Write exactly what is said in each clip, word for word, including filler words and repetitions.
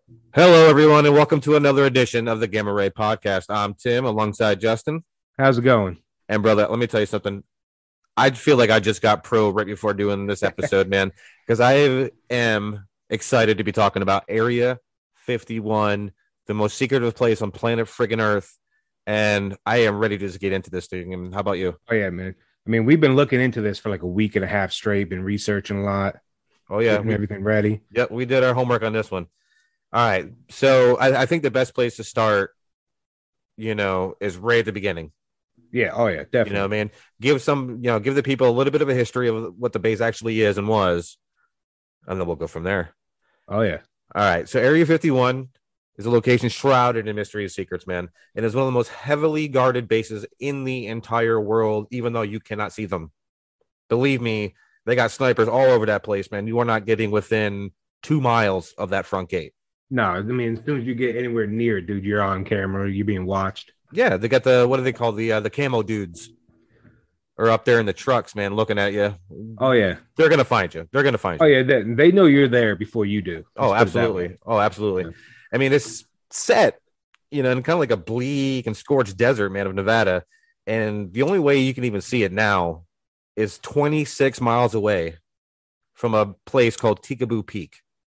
Hello, everyone, and welcome to another edition of the Gamma Ray Podcast. I'm Tim, alongside Justin. How's it going? And brother, let me tell you something. I feel like I just got pro right before doing this episode, man, because I am excited to be talking about Area fifty-one, the most secretive place on planet friggin' Earth, and I am ready to just get into this thing. And how about you? Oh yeah, man. I mean, we've been looking into this for like a week and a half straight, been researching a lot. Oh yeah, getting we, everything ready. Yep, we did our homework on this one. All right, so I, I think the best place to start, you know, is right at the beginning. Yeah. Oh yeah, definitely. You know, man, give some, you know, give the people a little bit of a history of what the base actually is and was, and then we'll go from there. Oh yeah. All right. So Area fifty-one is a location shrouded in mystery and secrets, man, and is one of the most heavily guarded bases in the entire world, even though you cannot see them. Believe me, they got snipers all over that place, man. You are not getting within two miles of that front gate. No, I mean, as soon as you get anywhere near it, dude, you're on camera. You're being watched. Yeah, they got the, what do they call the uh, the camo dudes are up there in the trucks, man, looking at you. Oh yeah, they're gonna find you. They're gonna find you. Oh yeah, they, they know you're there before you do. Let's oh, absolutely. Oh, absolutely. Yeah. I mean, it's set, you know, in kind of like a bleak and scorched desert, man, of Nevada, and the only way you can even see it now is twenty-six miles away from a place called Tikaboo Peak.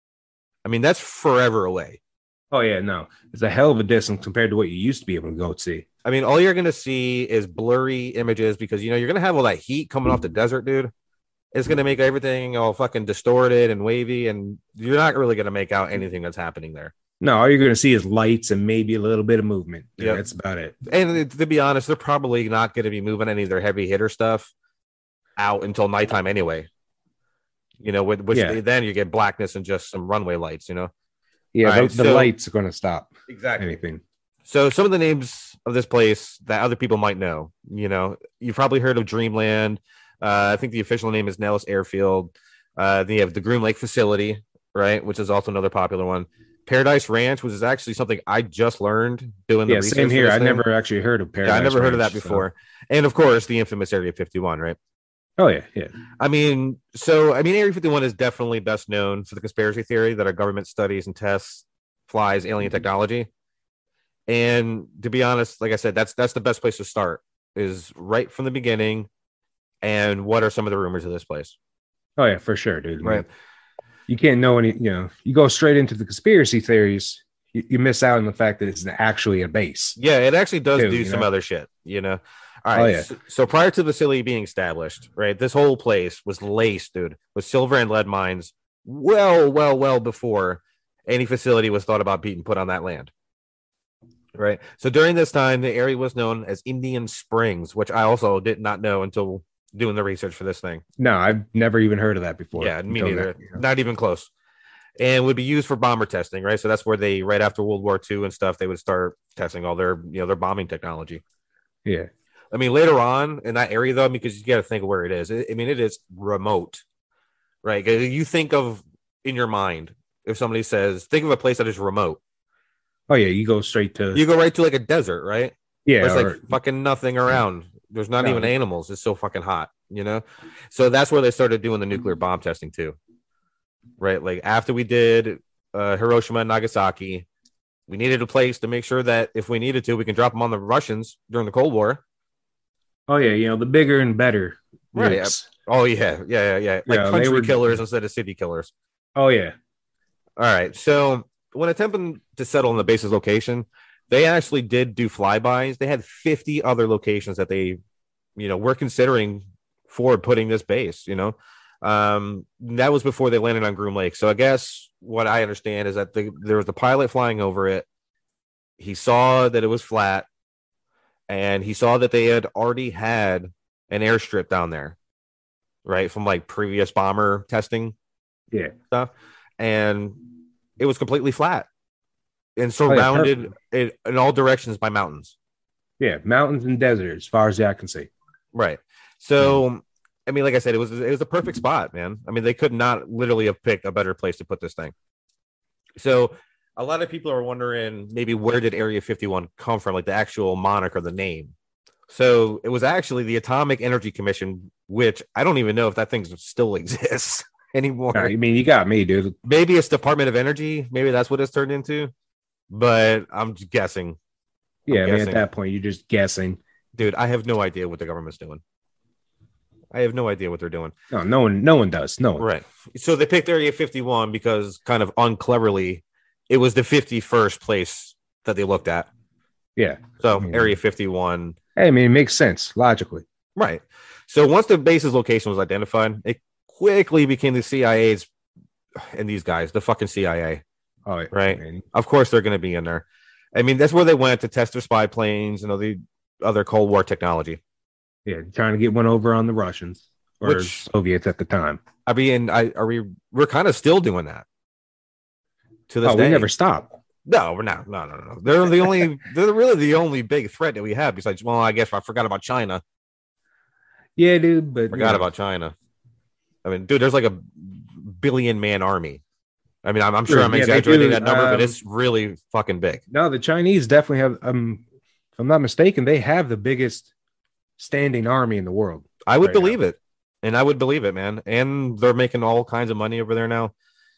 I mean, that's forever away. Oh, yeah, no. It's a hell of a distance compared to what you used to be able to go see. I mean, all you're going to see is blurry images because, you know, you're going to have all that heat coming off the desert, dude. It's going to make everything all fucking distorted and wavy, and you're not really going to make out anything that's happening there. No, all you're going to see is lights and maybe a little bit of movement. Yeah, yep. That's about it. And to be honest, they're probably not going to be moving any of their heavy hitter stuff out until nighttime anyway. You know, with which yeah. then you get blackness and just some runway lights, you know? Yeah, right, the, the so, lights are going to stop. Exactly. Anything. So some of the names of this place that other people might know, you know, you've probably heard of Dreamland. Uh, I think the official name is Nellis Airfield. Uh, then you have the Groom Lake Facility, right, which is also another popular one. Paradise Ranch, which is actually something I just learned doing the yeah, research. Same here. I thing. never actually heard of Paradise Yeah, I never Ranch, heard of that before. So. And, of course, the infamous Area fifty-one, right? Oh, yeah, yeah. I mean, so, I mean, Area fifty-one is definitely best known for the conspiracy theory that our government studies and tests, flies alien technology. And to be honest, like I said, that's that's the best place to start, is right from the beginning. And what are some of the rumors of this place? Oh, yeah, for sure, dude. Right. You can't know any, you know, you go straight into the conspiracy theories, you, you miss out on the fact that it's actually a base. Yeah, it actually does too, do some know? other shit, you know? All right. Oh, yeah. so, so prior to the facility being established, right, this whole place was laced, dude, with silver and lead mines well, well, well before any facility was thought about being put on that land. Right. So during this time, the area was known as Indian Springs, which I also did not know until doing the research for this thing. No, I've never even heard of that before. Yeah, me neither. That, you know? Not even close. And would be used for bomber testing, right? So that's where they, right after World War Two and stuff, they would start testing all their, you know, their bombing technology. Yeah. I mean, later on in that area, though, because you got to think of where it is. I mean, it is remote, right? You think of in your mind, if somebody says, think of a place that is remote. Oh, yeah. You go straight to. You go right to like a desert, right? Yeah. There's or, like fucking nothing around. There's not no. even animals. It's so fucking hot, you know? So that's where they started doing the nuclear bomb testing, too. Right? Like after we did uh, Hiroshima and Nagasaki, we needed a place to make sure that if we needed to, we can drop them on the Russians during the Cold War. Oh, yeah, you know, the bigger and better. Right. Yeah. Oh, yeah. Yeah, yeah, yeah. Like yeah, country were... killers instead of city killers. Oh, yeah. All right. So when attempting to settle in the base's location, they actually did do flybys. They had fifty other locations that they, you know, were considering for putting this base, you know. Um, that was before they landed on Groom Lake. So I guess what I understand is that the, there was a pilot flying over it. He saw that it was flat. And he saw that they had already had an airstrip down there, right, from like previous bomber testing yeah. stuff. And it was completely flat and surrounded oh, yeah, in, in all directions by mountains. Yeah, mountains and desert as far as I can see. Right. So, yeah. I mean, like I said, it was it was a perfect spot, man. I mean, they could not literally have picked a better place to put this thing. So a lot of people are wondering maybe where did Area fifty-one come from, like the actual moniker, the name. So it was actually the Atomic Energy Commission, which I don't even know if that thing still exists. anymore. Nah, I mean, you got me, dude. Maybe it's Department of Energy. Maybe that's what it's turned into. But I'm guessing. Yeah, I'm I mean, guessing. at that point, you're just guessing. Dude, I have no idea what the government's doing. I have no idea what they're doing. No, no one, no one does. No one. Right. So they picked Area fifty-one because kind of uncleverly, it was the fifty-first place that they looked at. Yeah. So I mean, Area fifty-one. Hey, I mean, it makes sense logically. Right. So once the base's location was identified, it quickly became the C I A's and these guys, the fucking C I A. Oh, right. Man. Of course they're going to be in there. I mean, that's where they went to test their spy planes and all the other Cold War technology. Yeah, trying to get one over on the Russians or Which, Soviets at the time. I mean, I are we we're kind of still doing that to this oh, day. We never stop. No, we're not. No, no, no. They're the only. They're really the only big threat that we have. Besides, well, I guess I forgot about China. Yeah, dude. But Forgot you know. about China. I mean, dude, there's like a billion man army. I mean, I'm, I'm sure Sure, I'm yeah, exaggerating do, that number, um, but it's really fucking big. No, the Chinese definitely have. Um, if I'm not mistaken, they have the biggest standing army in the world. I would right believe now. it, and I would believe it, man. And they're making all kinds of money over there now.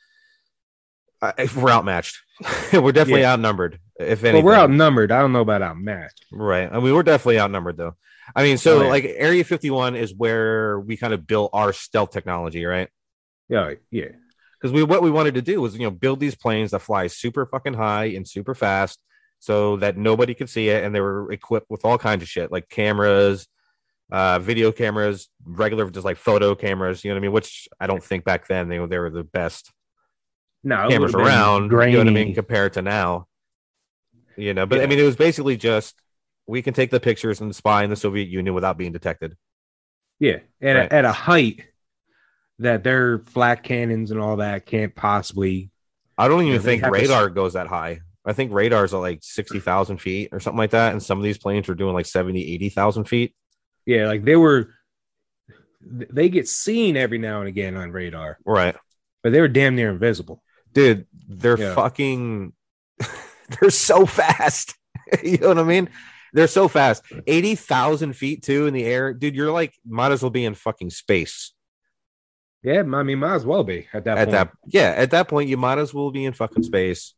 I, we're outmatched. We're definitely Yeah. outnumbered. If Well, anything, we're outnumbered. I don't know about outmatched. right? I mean, we're definitely outnumbered, though. I mean, so Oh, yeah. like Area fifty-one is where we kind of built our stealth technology, right? Yeah, yeah. Because we what we wanted to do was, you know, build these planes that fly super fucking high and super fast, so that nobody could see it, and they were equipped with all kinds of shit like cameras, uh, video cameras, regular just like photo cameras. You know what I mean? Which I don't think back then they were they were the best No, it cameras would've been around. You know what I grainy. mean? Compared to now, you know. But I Yeah. mean, it was basically just we can take the pictures and spy in the Soviet Union without being detected. Yeah, and Right. at a height that their flak cannons and all that can't possibly. I don't even Yeah, they think have to- radar goes that high. I think radars are like sixty thousand feet or something like that. And some of these planes are doing like seventy, eighty thousand feet. Yeah, like they were. They get seen every now and again on radar, Right. but they were damn near invisible. Dude, they're Yeah. fucking, they're so fast. You know what I mean? They're so fast. eighty thousand feet too in the air. Dude, you're like, might as well be in fucking space. Yeah, I mean, might as well be at that At point. that, yeah, at that point, you might as well be in fucking space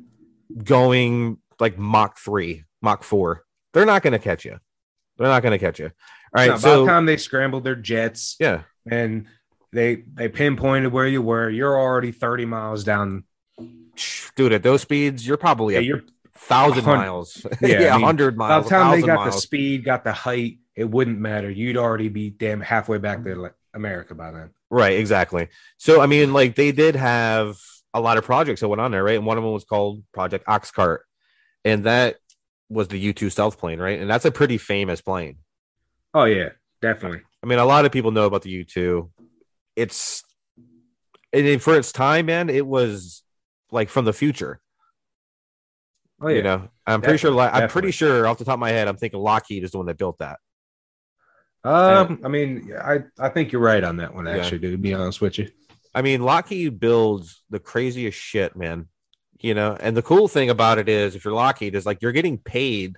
going like Mach three, Mach four. They're not going to catch you. They're not going to catch you. All right. Now, by so, the time they scrambled their jets yeah. and they they pinpointed where you were, you're already thirty miles down. Dude, at those speeds, you're probably Yeah, a you're thousand hun- miles. Yeah, Yeah, I a mean, hundred by miles. the time they got miles. the speed, got the height, it wouldn't matter. You'd already be damn halfway back to like, America by then. Right, exactly. So, I mean, like they did have a lot of projects that went on there, right? And one of them was called Project Oxcart, and that was the U two stealth plane, right? And that's a pretty famous plane. Oh yeah, definitely. I mean, a lot of people know about the U two. It's and it- for its time, man, it was like from the future. Oh yeah. You know, I'm pretty sure. Definitely, Like, I'm definitely. pretty sure off the top of my head, I'm thinking Lockheed is the one that built that. Um, I mean, I I think you're right on that one. Yeah. Actually, dude, to be honest with you. I mean, Lockheed builds the craziest shit, man. You know, and the cool thing about it is, if you're Lockheed, is like you're getting paid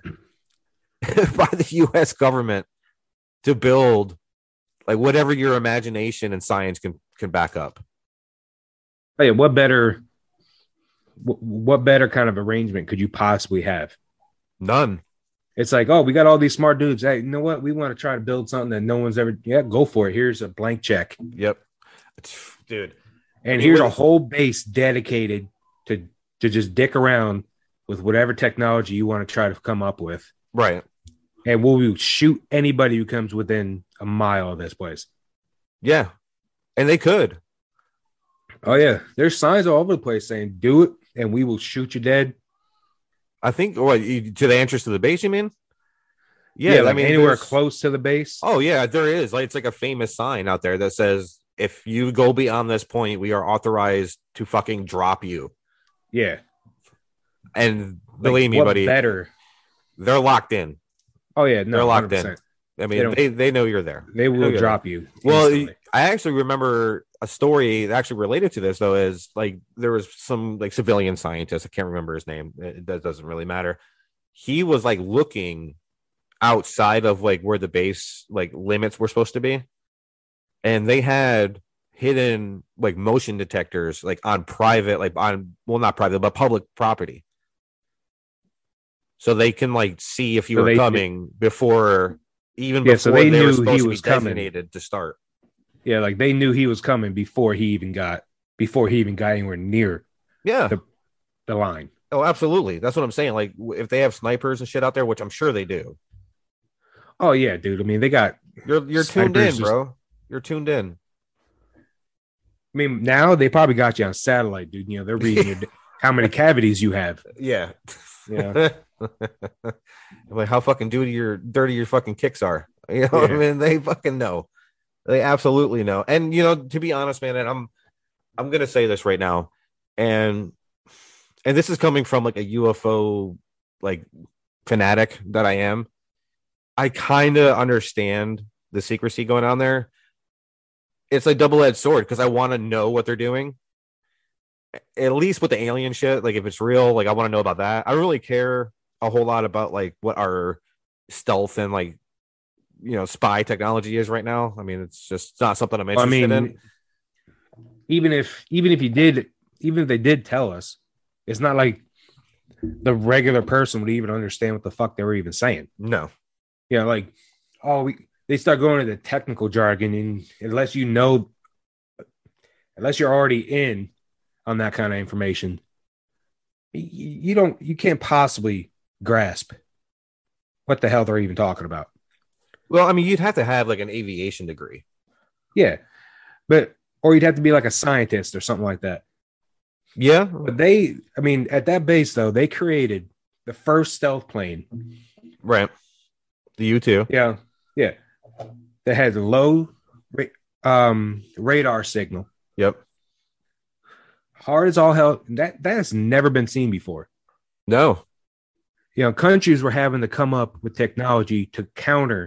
by the U S government to build like whatever your imagination and science can can back up. Hey, what better, what, what better kind of arrangement could you possibly have? None. It's like, oh, we got all these smart dudes. Hey, you know what? We want to try to build something that no one's ever. Yeah, go for it. Here's a blank check, Yep, It's- dude. and I mean, here's what a is- whole base dedicated to to just dick around with whatever technology you want to try to come up with, Right. and we'll shoot anybody who comes within a mile of this place. Yeah, and they could. Oh yeah, there's signs all over the place saying, "Do it, and we will shoot you dead." I think. What you, to the entrance to the base? You mean? Yeah, like I mean anywhere there's- close to the base. Oh yeah, there is. Like it's like a famous sign out there that says, "If you go beyond this point, we are authorized to fucking drop you." Yeah, And Like, believe me, what buddy, better. they're locked in. Oh yeah, no, They're locked one hundred in. percent. I They mean, don't- they, they know you're there. They will Okay. drop you. Well, instantly. I actually remember a story that actually related to this, though, is like there was some like civilian scientist. I can't remember his name. It, that doesn't really matter. He was like looking outside of like where the base like limits were supposed to be. And they had hidden like motion detectors like on private, like on well not private but public property, so they can like see if you So were they- coming before even Yeah, so before they they, were knew supposed he to be was coming. designated to start. Yeah, like they knew he was coming before he even got before he even got anywhere near Yeah. the, the line. Oh, absolutely. That's what I'm saying. Like if they have snipers and shit out there, which I'm sure they do. Oh yeah, dude. I mean, they got. You're you're tuned snipers in, just- bro. You're tuned in. I mean, now they probably got you on satellite, dude. You know, they're reading your, how many cavities you have. Yeah. Yeah. Like how fucking dirty your dirty your fucking kicks are. You know what I Yeah. mean? They fucking know. They absolutely know. And you know, to be honest, man, and I'm I'm gonna say this right now, and and this is coming from like a U F O like fanatic that I am. I kind of understand the secrecy going on there. It's a double-edged sword because I want to know what they're doing. At least with the alien shit, like if it's real, like I want to know about that. I don't really care a whole lot about like what our stealth and like you know spy technology is right now. I mean, it's just it's not something I'm Well, I interested mean, in. even if even if you did, even if they did tell us, it's not like the regular person would even understand what the fuck they were even saying. No. Yeah, like oh, we they start going into technical jargon, and unless you know, unless you're already in on that kind of information, you, you don't, you can't possibly grasp what the hell they're even talking about. Well, I mean, you'd have to have like an aviation degree. Yeah, but or you'd have to be like a scientist or something like that. Yeah. But they, I mean, at that base though, they created the first stealth plane. Right. The U two. Yeah, yeah, that had low ra- um, radar signal. Yep. Hard as all hell. That that has never been seen before. No. You know, countries were having to come up with technology to counter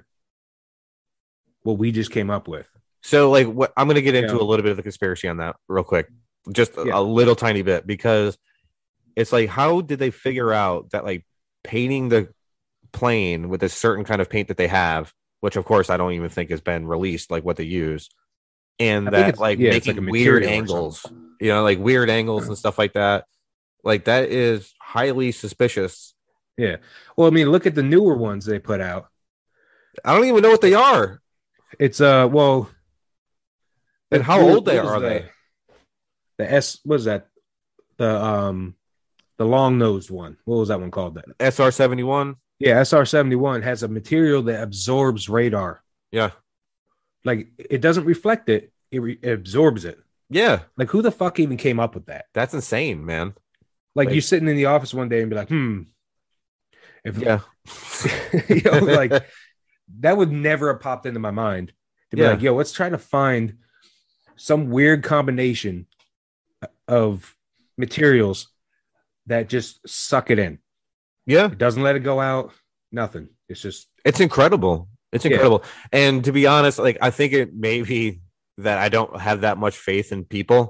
what we just came up with. So, like, what I'm going to get into Yeah. a little bit of the conspiracy on that real quick, just a, Yeah. a little tiny bit, because it's like, how did they figure out that like painting the plane with a certain kind of paint that they have, which of course I don't even think has been released, like what they use, and I think that it's- like yeah, it's making like a weird material or angles, you know, like weird angles and stuff like that. Like that is highly suspicious. Yeah. Well, I mean, look at the newer ones they put out. I don't even know what they are It's uh, well, and the- how what- old they what was are. the- They The S, what was that? The um, the long nosed one. What was that one called? That S R seventy-one. yeah, S R seventy-one has a material that absorbs radar. Yeah. Like it doesn't reflect it; it, re- it absorbs it. Yeah. Like who the fuck even came up with that? That's insane, man. Like, Like- you're sitting in the office one day and be like, hmm, if Yeah. you know, like that would never have popped into my mind to be Yeah. like, yo, let's try to find some weird combination of materials that just suck it in. Yeah. It doesn't let it go out. Nothing. It's just It's incredible. It's Yeah. incredible. And to be honest, like I think it may be that I don't have that much faith in people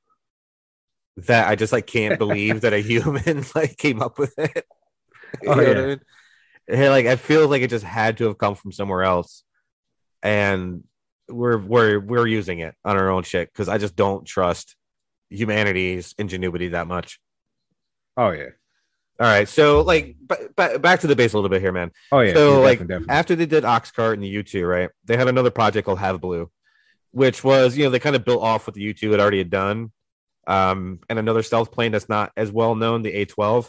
that I just like can't believe that a human like came up with it. You Oh, know what yeah. I mean? And, like I feel like it just had to have come from somewhere else. And we're we're we're using it on our own shit because I just don't trust humanity's ingenuity that much. oh yeah. All right. So like b- b- back to the base a little bit here, man. Oh yeah. So, Yeah, like, definitely, definitely. After they did Oxcart and the U two, right? They had another project called Have Blue, which was, you know, they kind of built off what the U two had already had done. Um, and another stealth plane that's not as well known, the A twelve.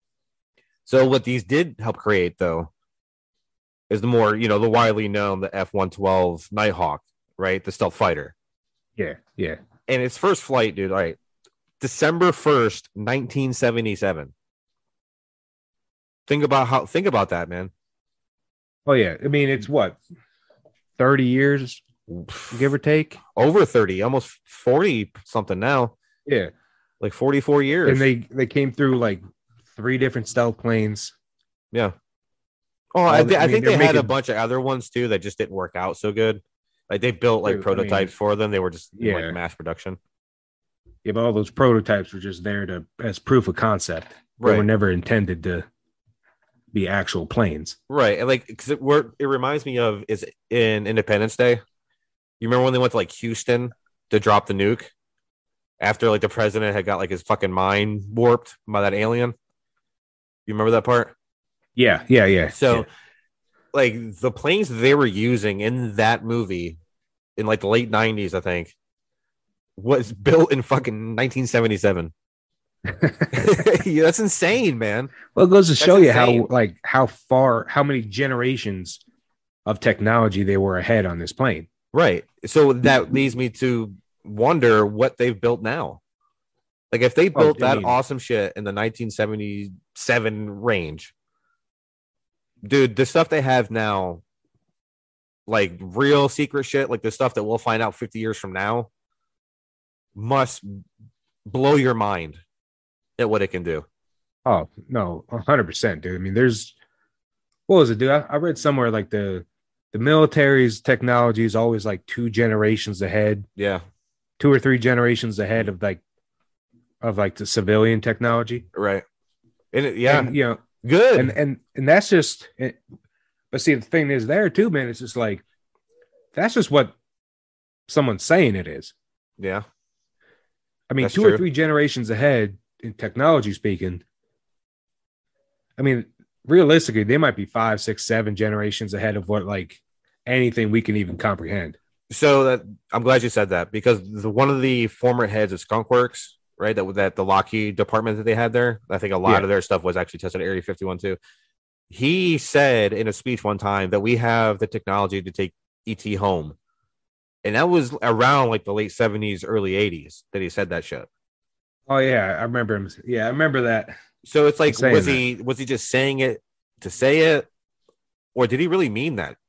So what these did help create, though, is the more, you know, the widely known, the F one twelve Nighthawk, right? The stealth fighter. yeah, yeah. And its first flight, dude, all right, December first, nineteen seventy-seven. Think about how, think about that, man. Oh yeah. I mean, it's what thirty years, give or take. Over thirty, almost forty something now, Yeah. like forty-four years. And they they came through like three different stealth planes. yeah. Oh, All I, the- thi- I I mean, think they they're had a making- bunch of other ones too that just didn't work out so good. Like they built like Dude, I prototypes mean- for them. They were just in, Yeah. like mass production. Yeah, but all those prototypes were just there to as proof of concept. They were Right. never intended to be actual planes. Right. And like, because it, were- it reminds me of is in Independence Day. You remember when they went to like Houston to drop the nuke after like the president had got like his fucking mind warped by that alien. You remember that part? Yeah, yeah, yeah. So, yeah. like the planes they were using in that movie in like the late nineties, I think, was built in fucking nineteen seventy-seven. Yeah, that's insane, man. Well, it goes to That's show you insane. how like how far, how many generations of technology they were ahead on this plane. Right. So that leads me to wonder what they've built now. Like if they Oh, built I that mean- awesome shit in the nineteen seventy-seven range, dude, the stuff they have now, like real secret shit, like the stuff that we'll find out fifty years from now, must blow your mind at what it can do. Oh no, a hundred percent, dude. I mean, there's what was it, dude? I, I read somewhere like the the military's technology is always like two generations ahead, Yeah. two or three generations ahead of like of like the civilian technology. Right. And it, yeah, And, you know, good. and and and that's just. It, but see, the thing is, there too, man. It's just like that's just what someone's saying it is. yeah. I mean, That's two true. or three generations ahead in technology speaking. I mean, realistically, they might be five, six, seven generations ahead of what like anything we can even comprehend. So that I'm glad you said that because the, one of the former heads of Skunk Works, right, that that the Lockheed department that they had there, I think a lot Yeah. of their stuff was actually tested at Area fifty-one too. He said in a speech one time that we have the technology to take E T home, and that was around like the late seventies, early eighties that he said that shit. Oh yeah, I remember him. Yeah, I remember that. So it's like, Saying was that. he was he just saying it to say it, or did he really mean that?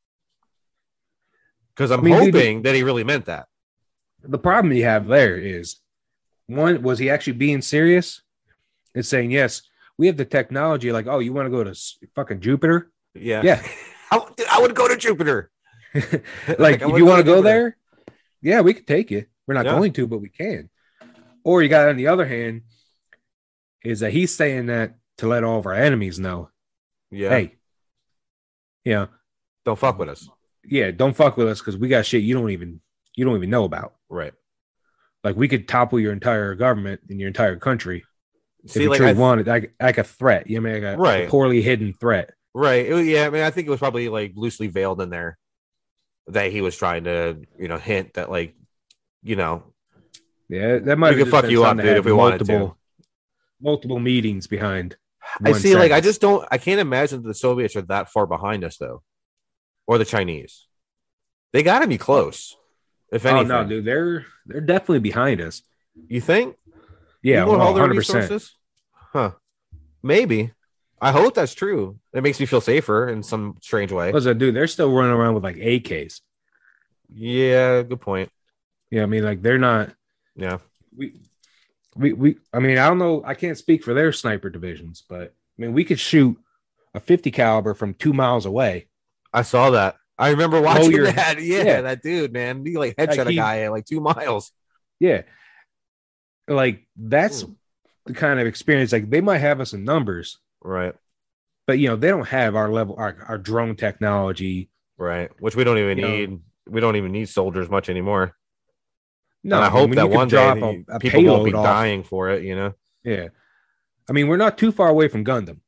Because I'm I mean, dude, hoping that he really meant that. The problem you have there is one, was he actually being serious? It's saying, yes, we have the technology. Like, oh, you want to go to s- fucking Jupiter? Yeah, Yeah. I, dude, I would go to Jupiter. Like, I if would you want to go Jupiter. there, yeah, we could take you. We're not Yeah. going to, but we can. Or you got on the other hand, is that he's saying that to let all of our enemies know, Yeah, hey, you know, don't fuck with us. yeah, don't fuck with us because we got shit you don't even you don't even know about. Right. Like we could topple your entire government and your entire country if See, you like, truly I, wanted, like like a threat. You know, what I mean, like a, Right. a poorly hidden threat. right. It was- yeah, I mean, I think it was probably like loosely veiled in there that he was trying to, you know, hint that, like, you know, Yeah, that might We have could just fuck been you up, something that dude, had if we wanted to. multiple, multiple meetings behind. I one see. Like, I sentence. just don't. I can't imagine the Soviets are that far behind us, though, or the Chinese. They got to be close. If Oh anything, no, dude, they're they're definitely behind us. you think? Yeah, Even with all one their hundred percent. resources? Huh? Maybe. I hope that's true. It makes me feel safer in some strange way. What's that, dude? They're still running around with like A Ks. Yeah, good point. Yeah, I mean, like they're not. Yeah, We, we, we. I mean, I don't know. I can't speak for their sniper divisions, but I mean, we could shoot a fifty caliber from two miles away. I saw that. I remember watching your- that. Yeah, yeah. that dude, man, he like headshot Like, a he- guy at like two miles. Yeah, like that's Hmm. the kind of experience. Like they might have us in numbers, Right, but you know they don't have our level, our, our drone technology. right. Which we don't even You know- need. We don't even need soldiers much anymore. No, and I I mean, hope when that you can one drop day a- a people won't be payload off- dying for it. You know, Yeah, I mean, we're not too far away from Gundam.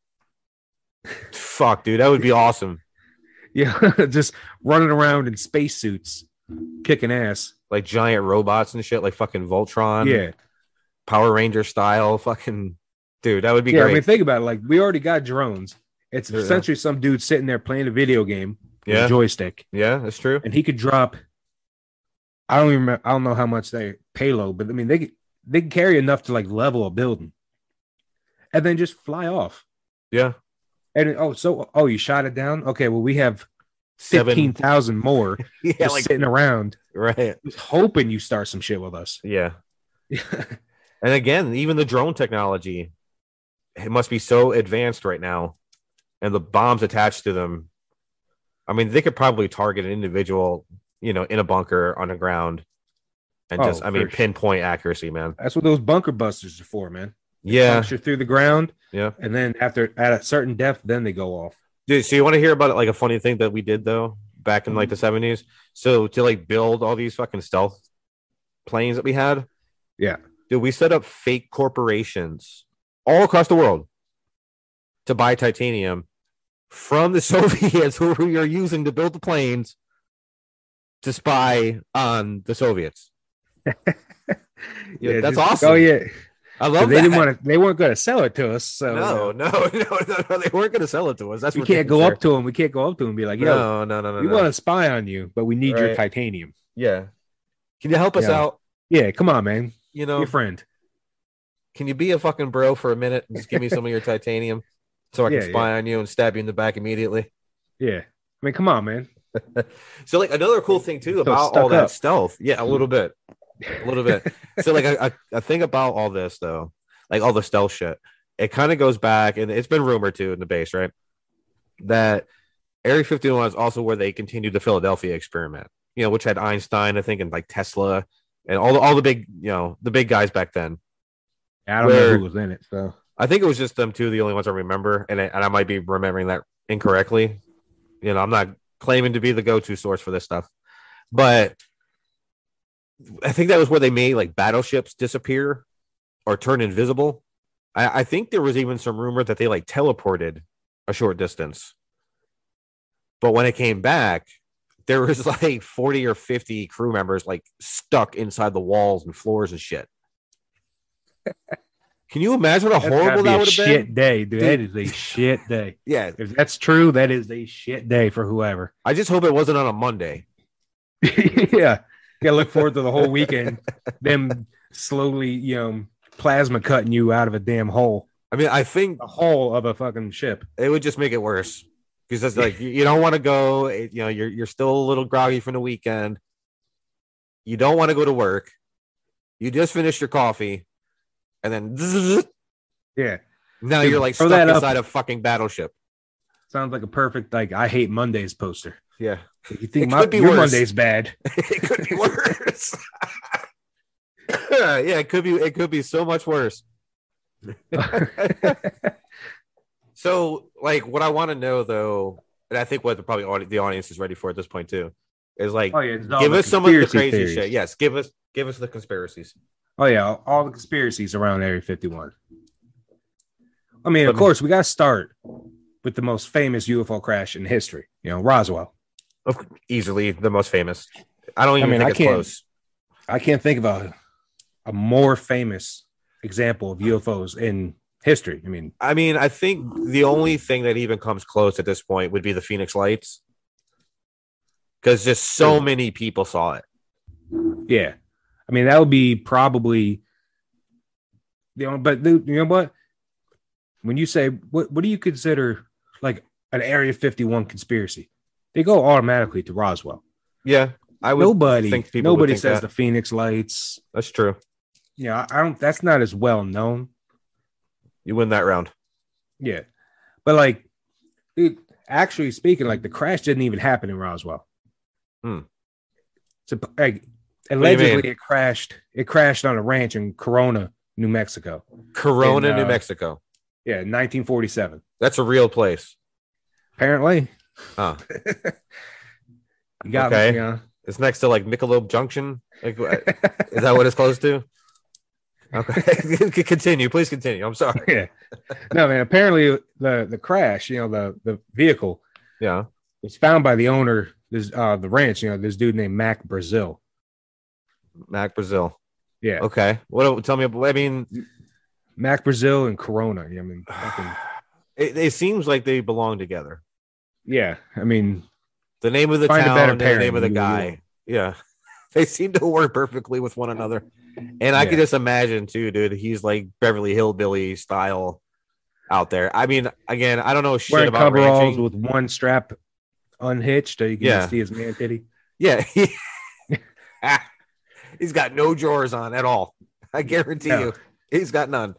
fuck, dude, that would be awesome. Yeah, just running around in spacesuits, kicking ass. Like giant robots and shit, like fucking Voltron, Yeah, Power Ranger style, fucking dude. That would be yeah. great. I mean, think about it. Like we already got drones. It's Yeah. essentially some dude sitting there playing a video game with Yeah. a joystick, yeah, that's true. and he could drop. I don't even. Remember, I don't know how much they payload, but I mean, they could, they can carry enough to like level a building, and then just fly off. Yeah, And oh, so oh, you shot it down. Okay, well, we have seven. fifteen thousand more Yeah, just like sitting around, right. just hoping you start some shit with us. Yeah. And again, even the drone technology, it must be so advanced right now, and the bombs attached to them. I mean, they could probably target an individual, you know, in a bunker on the ground, and Oh, just, I mean, for- pinpoint accuracy, man. That's what those bunker busters are for, man. Yeah, Puncture through the ground, yeah. and then after at a certain depth, then they go off. Dude, so you want to hear about it? Like a funny thing that we did though back in like the seventies. So to like build all these fucking stealth planes that we had. Yeah. Dude, we set up fake corporations all across the world to buy titanium from the Soviets who we are using to build the planes to spy on the Soviets. yeah, yeah, that's just, awesome. Oh yeah, I love they that. Didn't want to. They weren't going to sell it to us. So no, no, no, no, no they weren't going to sell it to us. That's we can't go up to them. We can't go up to them and be like, "Yo, no, no, no, no, we no. want to spy on you, but we need right. your titanium." Yeah, can you help us yeah. out? Yeah, come on, man. You know, your friend. Can you be a fucking bro for a minute and just give me some of your titanium so I can yeah, spy yeah. on you and stab you in the back immediately? Yeah, I mean, come on, man. So, like, another cool thing too about all that up. stealth, yeah, a little bit, a little bit. So, like, a, a thing about all this though, like all the stealth shit, it kind of goes back, and it's been rumored too in the base, right? That Area fifty-one is also where they continued the Philadelphia experiment, you know, which had Einstein, I think, and like Tesla, and all the all the big, you know, the big guys back then. I don't know who was in it, so I think it was just them two, the only ones I remember, and I, and I might be remembering that incorrectly. You know, I'm not claiming to be the go-to source for this stuff, but I think that was where they made like battleships disappear or turn invisible. I, I think there was even some rumor that they like teleported a short distance, but when it came back, there was like forty or fifty crew members like stuck inside the walls and floors and shit. Can you imagine how horrible that would have been? Shit day, dude. dude. That is a shit day. Yeah, if that's true, that is a shit day for whoever. I just hope it wasn't on a Monday. yeah, gotta look forward to the whole weekend. Them slowly, you know, plasma cutting you out of a damn hole. I mean, I think the hull of a fucking ship. It would just make it worse because it's like you don't want to go. You know, you're you're still a little groggy from the weekend. You don't want to go to work. You just finished your coffee. And then, zzz, yeah. Now you're like stuck inside a fucking battleship. Sounds like a perfect like I hate Mondays poster. Yeah, you think my, your Monday's bad? It could be worse. yeah, it could be. It could be so much worse. So, like, what I want to know though, and I think what the, probably the audience is ready for at this point too, is like, oh, yeah, give us some of the crazy theories. shit. Yes, give us give us the conspiracies. Oh, yeah, all the conspiracies around Area fifty-one. I mean, of course, we got to start with the most famous U F O crash in history, you know, Roswell. Easily the most famous. I don't even I mean, think I it's can't, close. I can't think of a, a more famous example of U F Os in history. I mean, I mean, I think the only thing that even comes close at this point would be the Phoenix Lights. Because just so yeah. many people saw it. Yeah. I mean, that would be probably, you know, but you know what? When you say, what, what do you consider like an Area fifty-one conspiracy? They go automatically to Roswell. Yeah. I would nobody, think people nobody think says that. the Phoenix Lights. That's true. Yeah. I don't, that's not as well known. You win that round. Yeah. But like, dude, actually speaking, like the crash didn't even happen in Roswell. Hmm. So, like, allegedly, it crashed. It crashed on a ranch in Corona, New Mexico. Corona, in, uh, New Mexico. Yeah, nineteen forty-seven. That's a real place. Apparently. Huh. You got okay. me. You know? It's next to like Michelob Junction. Like, is that what it's close to? Okay. Continue. Please continue. I'm sorry. Yeah. No, man. Apparently, the the crash. You know, the the vehicle. Yeah. Was found by the owner. This uh the ranch. You know, this dude named Mac Brazil. Mac Brazil. Yeah. Okay. What? Tell me. I mean, Mac Brazil and Corona. I mean, fucking... it, it seems like they belong together. Yeah. I mean, the name of the town and the name of the guy. Yeah. They seem to work perfectly with one another. And I yeah. can just imagine too, dude. He's like Beverly Hillbilly style out there. I mean, again, I don't know shit wearing about coveralls ranching. with one strap unhitched, so you can yeah. see his man titty. Yeah. He's got no drawers on at all. I guarantee no. you, he's got none.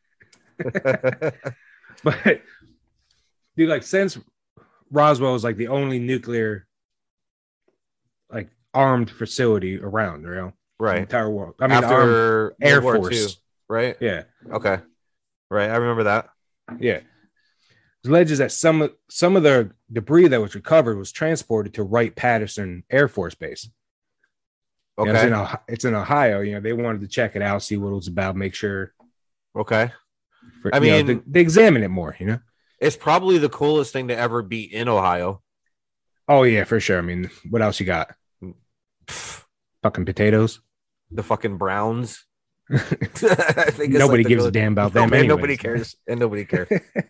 But dude, like since Roswell is like the only nuclear, like armed facility around, you know, right? The entire world. I mean, after Air World Force, War Two, right? Yeah. Okay. Right. I remember that. Yeah. It alleges that some some of the debris that was recovered was transported to Wright-Patterson Air Force Base. You know, it's, Okay. in, Ohio, it's in Ohio. You know, they wanted to check it out, see what it was about, make sure. Okay. For, I you know, mean, they, they examine it more. You know. it's probably the coolest thing to ever be in Ohio. Oh yeah, for sure. I mean, what else you got? Pff, Fucking potatoes. the fucking Browns. I think it's Nobody like the gives a coolest- damn about No, them. man, Anyways, nobody cares, and nobody cares.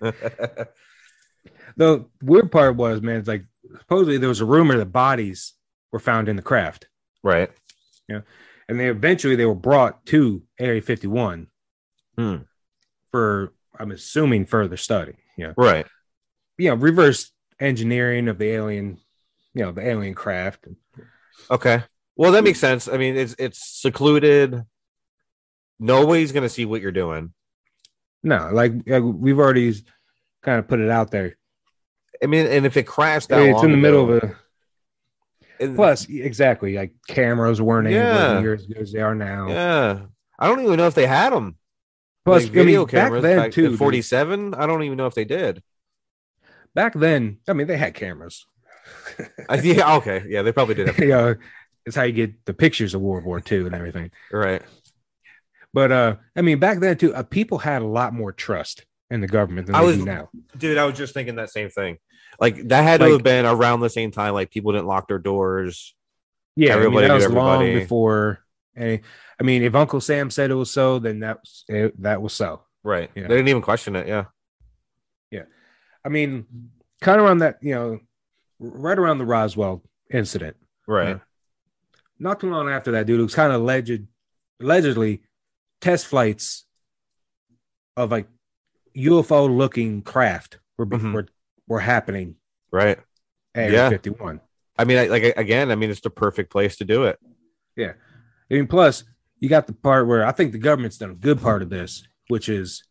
The weird part was, man, it's like supposedly there was a rumor that bodies were found in the craft. Right. Yeah. And they eventually they were brought to Area fifty-one Hmm. for, I'm assuming, further study. You know, Right. you know, reverse engineering of the alien, you know, the alien craft. Okay. Well, that makes sense. I mean, it's it's secluded. Nobody's gonna see what you're doing. No, like, like we've already kind of put it out there. I mean, and if it crashed that It's long in the middle ago, of a. and- Plus, exactly, like cameras weren't Yeah. able near as good as they are now. yeah, I don't even know if they had them. Plus, Like I mean, video back cameras then back too. in dude, forty-seven. I don't even know if they did. back then, I mean, they had cameras. I, yeah. Okay. Yeah, they probably did. Have You know, it's how you get the pictures of World War Two and everything. Right. But uh, I mean, back then too, uh, people had a lot more trust in the government than I they was- do now. Dude, I was just thinking that same thing. Like that had to Like- have been around the same time. Like people didn't lock their doors. Yeah, Everybody I mean, that knew was long everybody. before. Any, I mean, if Uncle Sam said it was so, then that was it, that was so. Right. Yeah. They didn't even question it. Yeah. I mean, kind of around that, you know, right around the Roswell incident. Right. Uh, not too long after that, dude, it was kind of alleged, allegedly test flights of like U F O looking craft were, be- Mhm. were were happening Right. at Yeah. Area fifty-one. I mean, I, like again, I mean, it's the perfect place to do it. Yeah. I mean, plus you got the part where I think the government's done a good part of this, which is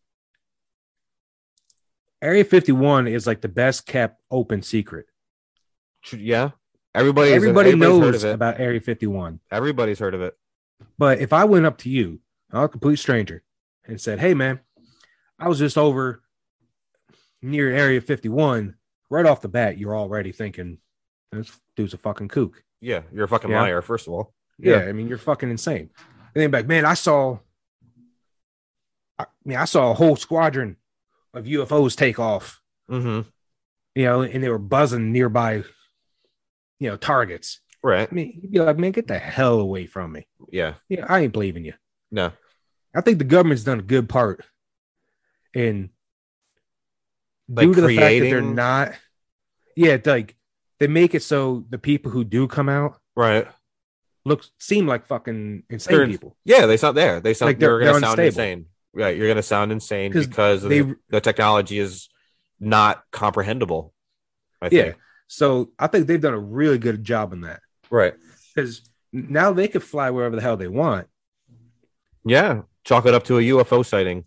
Area fifty-one is like the best kept open secret. Tr- Yeah. Everybody. Everybody everybody's heard knows of it. about Area fifty-one. Everybody's heard of it. But if I went up to you, a complete stranger, and said, "Hey, man, I was just over near Area fifty-one," right off the bat, you're already thinking, "This dude's a fucking kook." Yeah, you're a fucking Yeah. liar. First of all. Yeah, I mean, you're fucking insane. And then back, man, I saw, I mean, I saw a whole squadron of U F Os take off, Mm-hmm. you know, and they were buzzing nearby, you know, targets. Right. I mean, you'd be like, man, get the hell away from me. Yeah. Yeah, I ain't believing you. No. I think the government's done a good part in Like due to the fact that they're creating- not. Yeah, it's like they make it so the people who do come out Right. look seem like fucking insane They're- people. Yeah, they sound there. They sound. Like, they're- you're gonna they're sound unstable. insane. Right. You're gonna sound insane 'Cause because they- the, the technology is not comprehensible. I Yeah. think. So I think they've done a really good job in that Right. because now they could fly wherever the hell they want. Yeah. Chalk it up to a U F O sighting.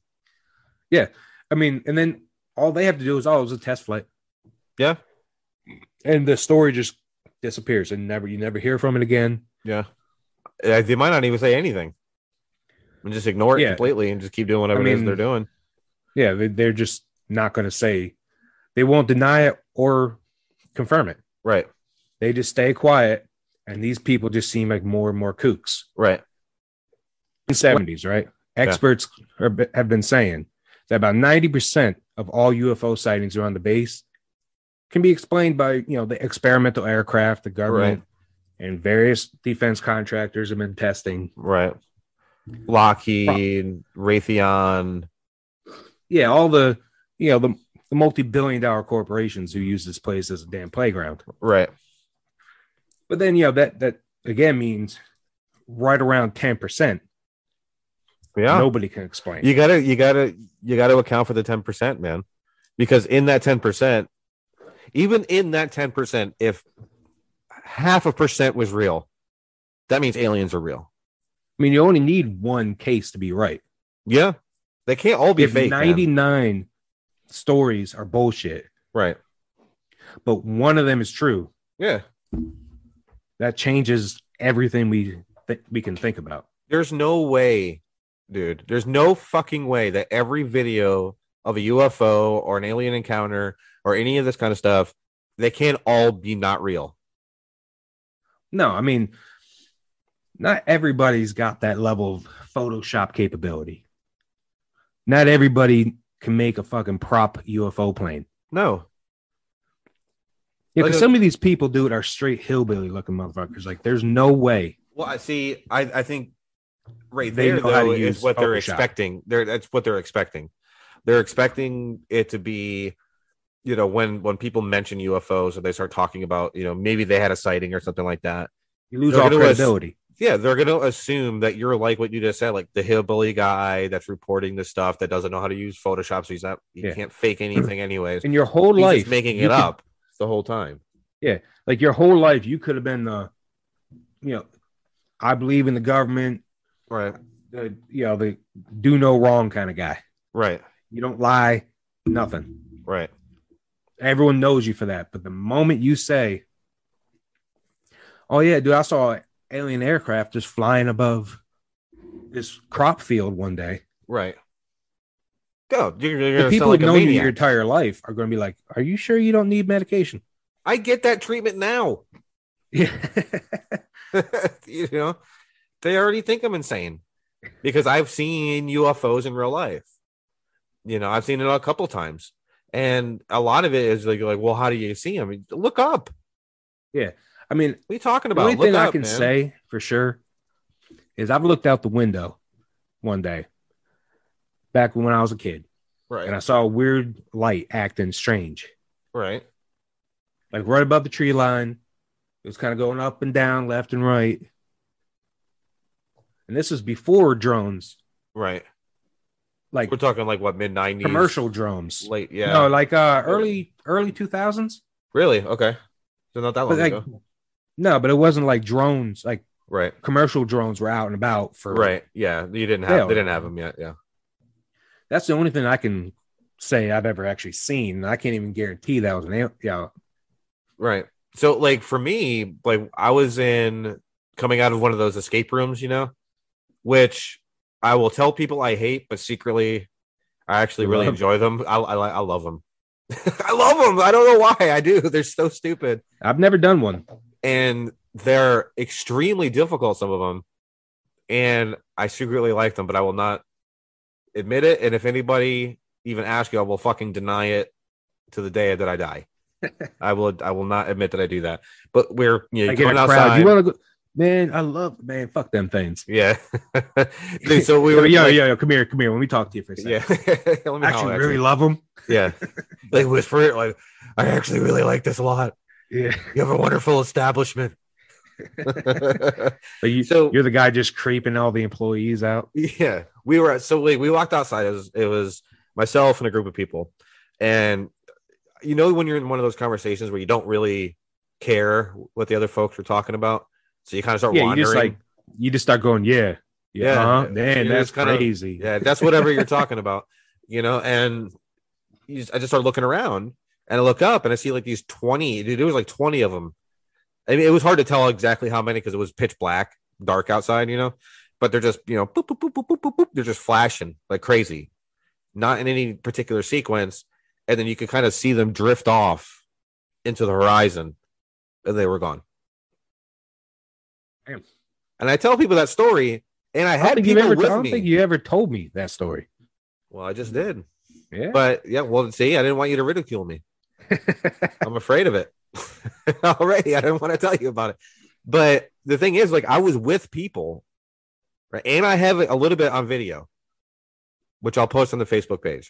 I mean, and then all they have to do is, oh, it was a test flight. Yeah. And the story just disappears and never you never hear from it again. Yeah. Uh, They might not even say anything. And just ignore it Yeah. completely and just keep doing whatever I it is mean- they're doing. Yeah, they, they're just not going to say, they won't deny it or confirm it. Right. They just stay quiet, and these people just seem like more and more kooks. Right. In the seventies, right? Experts are, have been saying that about ninety percent of all U F O sightings around the base can be explained by, you know, the experimental aircraft, the government, and various defense contractors have been testing. Right. Lockheed, Raytheon. Yeah, all the, you know, the, the multi-billion dollar corporations who use this place as a damn playground. Right. But then, you know, that that again means right around ten percent Yeah. nobody can explain. You gotta, you gotta, you gotta account for the ten percent, man. Because in that ten percent, even in that ten percent, if half a percent was real, that means aliens are real. I mean, you only need one case to be right. Yeah. They can't all be If fake. man. ninety-nine stories are bullshit, Right. but one of them is true, Yeah. that changes everything we th- we can think about. There's no way, dude. There's no fucking way that every video of a U F O or an alien encounter or any of this kind of stuff, they can't all be not real. No, I mean, not everybody's got that level of Photoshop capability. Not everybody can make a fucking prop U F O plane. No. Yeah, Like because a- some of these people, dude, are straight hillbilly looking motherfuckers. Like, there's no way Well, I see. I, I think right They there know how to though use is what they're Photoshop. expecting. They're that's what they're expecting. They're expecting it to be, you know, when when people mention U F Os or they start talking about, you know, maybe they had a sighting or something like that. you lose They're all gonna ass- credibility. Yeah, they're going to assume that you're like what you just said, like the hillbilly guy that's reporting this stuff that doesn't know how to use Photoshop, so he's not, he Yeah. can't fake anything anyways. In your whole He's life, just making you it could- up the whole time. Like your whole life, you could have been the, you know, I believe in the government, Right, the you know the do no wrong kind of guy. right, You don't lie, nothing. right. Everyone knows you for that. But the moment you say, "Oh yeah, dude, I saw an alien aircraft just flying above this crop field one day," Right. Go. You're, you're the gonna people sound like who've a known you maniac. your entire life are going to be like, "Are you sure you don't need medication?" I get that treatment now. Yeah. You know, they already think I'm insane because I've seen U F Os in real life. You know, I've seen it a couple times, and a lot of it is like, like, well, how do you see them? Look up. I mean, What are you talking the about? only Look thing I up, can man. say for sure is I've looked out the window one day back when I was a kid, and I Right, saw a weird light acting strange, right, like right above the tree line. It was kind of going up and down, left and right. And this was before drones, right. like We're talking like what, mid nineties, commercial drones. late, yeah. No, like uh early early two thousands. Really? Okay. So not that long But like ago. no, but it wasn't like drones, like Right, commercial drones were out and about for right. Yeah, you didn't have. Yeah. They didn't have them yet. Yeah. That's the only thing I can say I've ever actually seen. I can't even guarantee that was an al- yeah. Right. So, like for me, like I was in coming out of one of those escape rooms, you know, which I will tell people I hate, but secretly, I actually You really love? enjoy them. I I, I love them. I love them. I don't know why I do. They're so stupid, I've never done one. and they're extremely difficult. Some of them, and I secretly like them, but I will not admit it. And if anybody even asks you, I will fucking deny it to the day that I die. I will. I will not admit that I do that. But we're you know I get coming a crowd. outside. You want to go, man? I love man. Fuck them things. Yeah. Dude, so we were yo, like, yo, yo, come here, come here. Let me talk to you for a second. yeah. Let me I holler actually at really you. love them. Yeah. Like whisper it. Like I actually really like this a lot. Yeah. You have a wonderful establishment. But you, So- you're the guy just creeping all the employees out. Yeah, we were so we, we walked outside. It was it was myself and a group of people, and you know when you're in one of those conversations where you don't really care what the other folks are talking about, so you kind of start Yeah, you wandering. just like you just start going, yeah, yeah, Yeah. uh-huh. man, You're that's just kinda- crazy. Yeah, that's whatever you're talking about, you know. And you just, I just started looking around, and I look up and I see like these twenty. Dude, there was like twenty of them. I mean, it was hard to tell exactly how many because it was pitch black, dark outside, you know. But they're just, you know, boop, boop, boop, boop, boop, boop, boop. They're just flashing like crazy, not in any particular sequence. And then you could kind of see them drift off into the horizon, and they were gone. Damn. And I tell people that story, and I I don't, had think you've people ever, I with don't me. think you ever told me that story. Well, I just did. Yeah. But yeah, well, see, I didn't want you to ridicule me. I'm afraid of it already. I didn't want to tell you about it. But the thing is, like, I was with people, right? And I have a little bit on video, which I'll post on the Facebook page.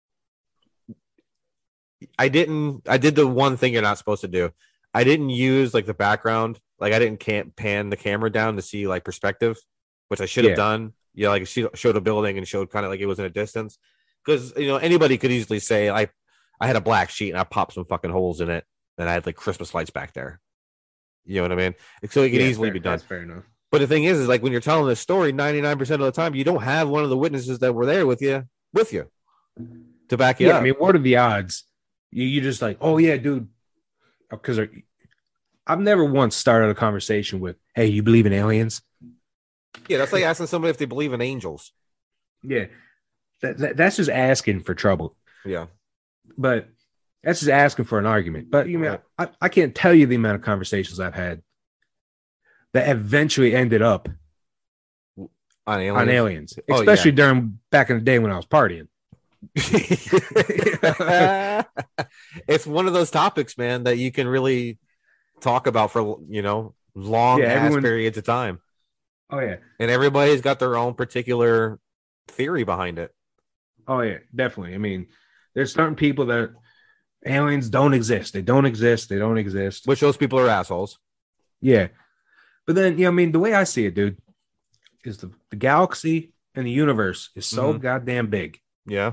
I didn't, I did the one thing you're not supposed to do. I didn't use like the background. Like, I didn't can't pan the camera down to see like perspective, which I should have Yeah. done. Yeah, like she showed a building and showed kind of like it was in a distance. Because, you know, anybody could easily say, I, I had a black sheet and I popped some fucking holes in it. And I had like Christmas lights back there. You know what I mean? So it could Yeah, easily fair- be done. That's fair enough. But the thing is, is like when you're telling this story, ninety-nine percent of the time, you don't have one of the witnesses that were there with you, with you to back you Yeah, up. I mean, what are the odds? You you just like, oh yeah, dude, because I've never once started a conversation with, "Hey, you believe in aliens?" Yeah, that's like asking somebody if they believe in angels. Yeah, that, that that's just asking for trouble. Yeah. But that's just asking for an argument. But you know, Right. I, I can't tell you the amount of conversations I've had that eventually ended up on aliens. on aliens, Oh, especially yeah. during back in the day when I was partying. It's one of those topics, man, that you can really talk about for, you know, long Yeah, ass everyone- periods of time. Oh yeah, And everybody's got their own particular theory behind it. oh yeah, definitely. I mean, there's certain people that aliens don't exist. They don't exist. They don't exist. Which those people are assholes. Yeah, but then you know, I mean, the way I see it, dude, is the, the galaxy and the universe is so Mhm. goddamn big, Yeah.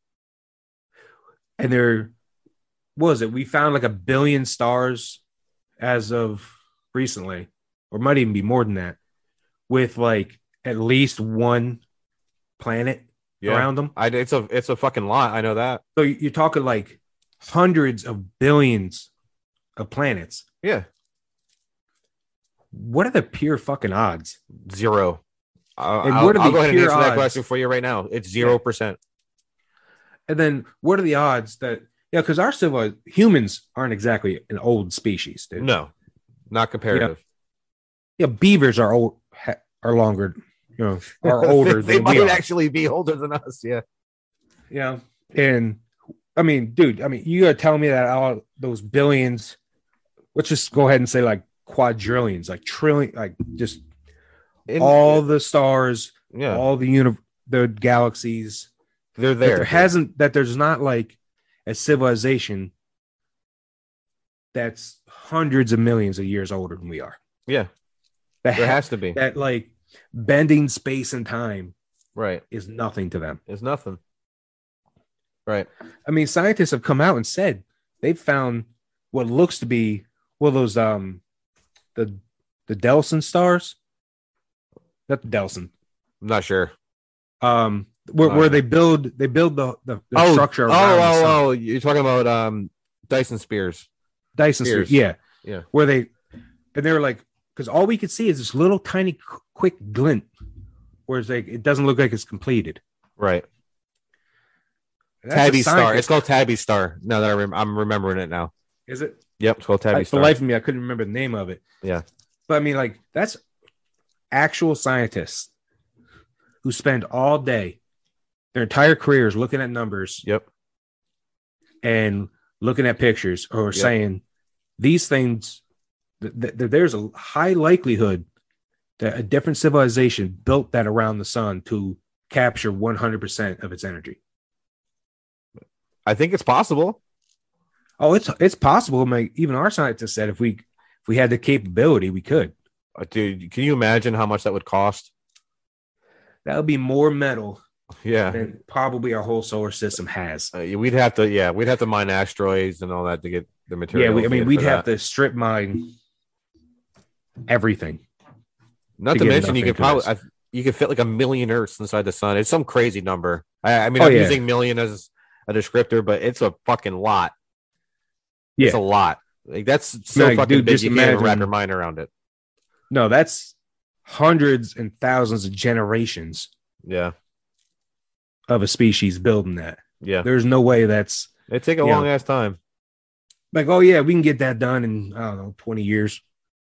and there what was it? We found like a billion stars as of recently, or might even be more than that, with like at least one planet Yeah. around them. I it's a it's a fucking lot. I know that. So you're talking like hundreds of billions of planets. Yeah. What are the pure fucking odds? Zero. Uh, And I'll, what are I'll the go ahead and pure answer that odds? question for you right now. It's zero percent. And then what are the odds that yeah, because our civil humans aren't exactly an old species, dude. No, not comparative. Yeah, beavers are old ha, are longer, you know, are older they than might we are. actually be older than us. Yeah. Yeah. And I mean, dude, I mean, you gotta tell me that all those billions, let's just go ahead and say like quadrillions, like trillion, like just In- all the stars, yeah, all the uni- the galaxies. they're That there. there hasn't that there's not like a civilization that's hundreds of millions of years older than we are. Yeah, That there ha- has to be. that like bending space and time Right. is nothing to them. It's nothing. Right. I mean, scientists have come out and said they've found what looks to be well those um the the Delson stars, not the Delson, I'm not sure. um where, Oh, where yeah. they build they build the the, the oh, structure oh, around the sun. oh, oh, you're talking about um Dyson Spears. Dyson Spears. sphere, yeah, Yeah. where they and they were like because all we could see is this little tiny qu- quick glint, whereas like it doesn't look like it's completed. Right. That's a Tabby Star. scientist. It's called Tabby Star. Now that I rem- I'm remembering it now. Is it? Yep, it's called Tabby I, for Star. the life of me, I couldn't remember the name of it. Yeah. But I mean, like, that's actual scientists who spend all day, their entire careers looking at numbers Yep. and looking at pictures or Yep. saying these things, th- th- th- there's a high likelihood that a different civilization built that around the sun to capture one hundred percent of its energy. I think it's possible. Oh, it's it's possible. I mean, even our scientists said if we if we had the capability, we could. Uh, Dude, can you imagine how much that would cost? That would be more metal Yeah. than probably our whole solar system has. Uh, we'd have to, yeah, we'd have to mine asteroids and all that to get the material. Yeah, we, I mean, we'd have that. to strip mine everything. Not to to get mention, you nothing could to probably, this. I, you could fit like a million Earths inside the sun. It's some crazy number. I, I mean, Oh, I'm yeah. using million as a descriptor, but it's a fucking lot. It's Yeah. a lot. Like that's so Like, fucking dude, big. just You can't even wrap imagine- your mind around it. No, that's hundreds and thousands of generations Yeah, of a species building that. yeah. There's no way that's It take a Yeah. long ass time. like, oh yeah, we can get that done in I don't know, twenty years.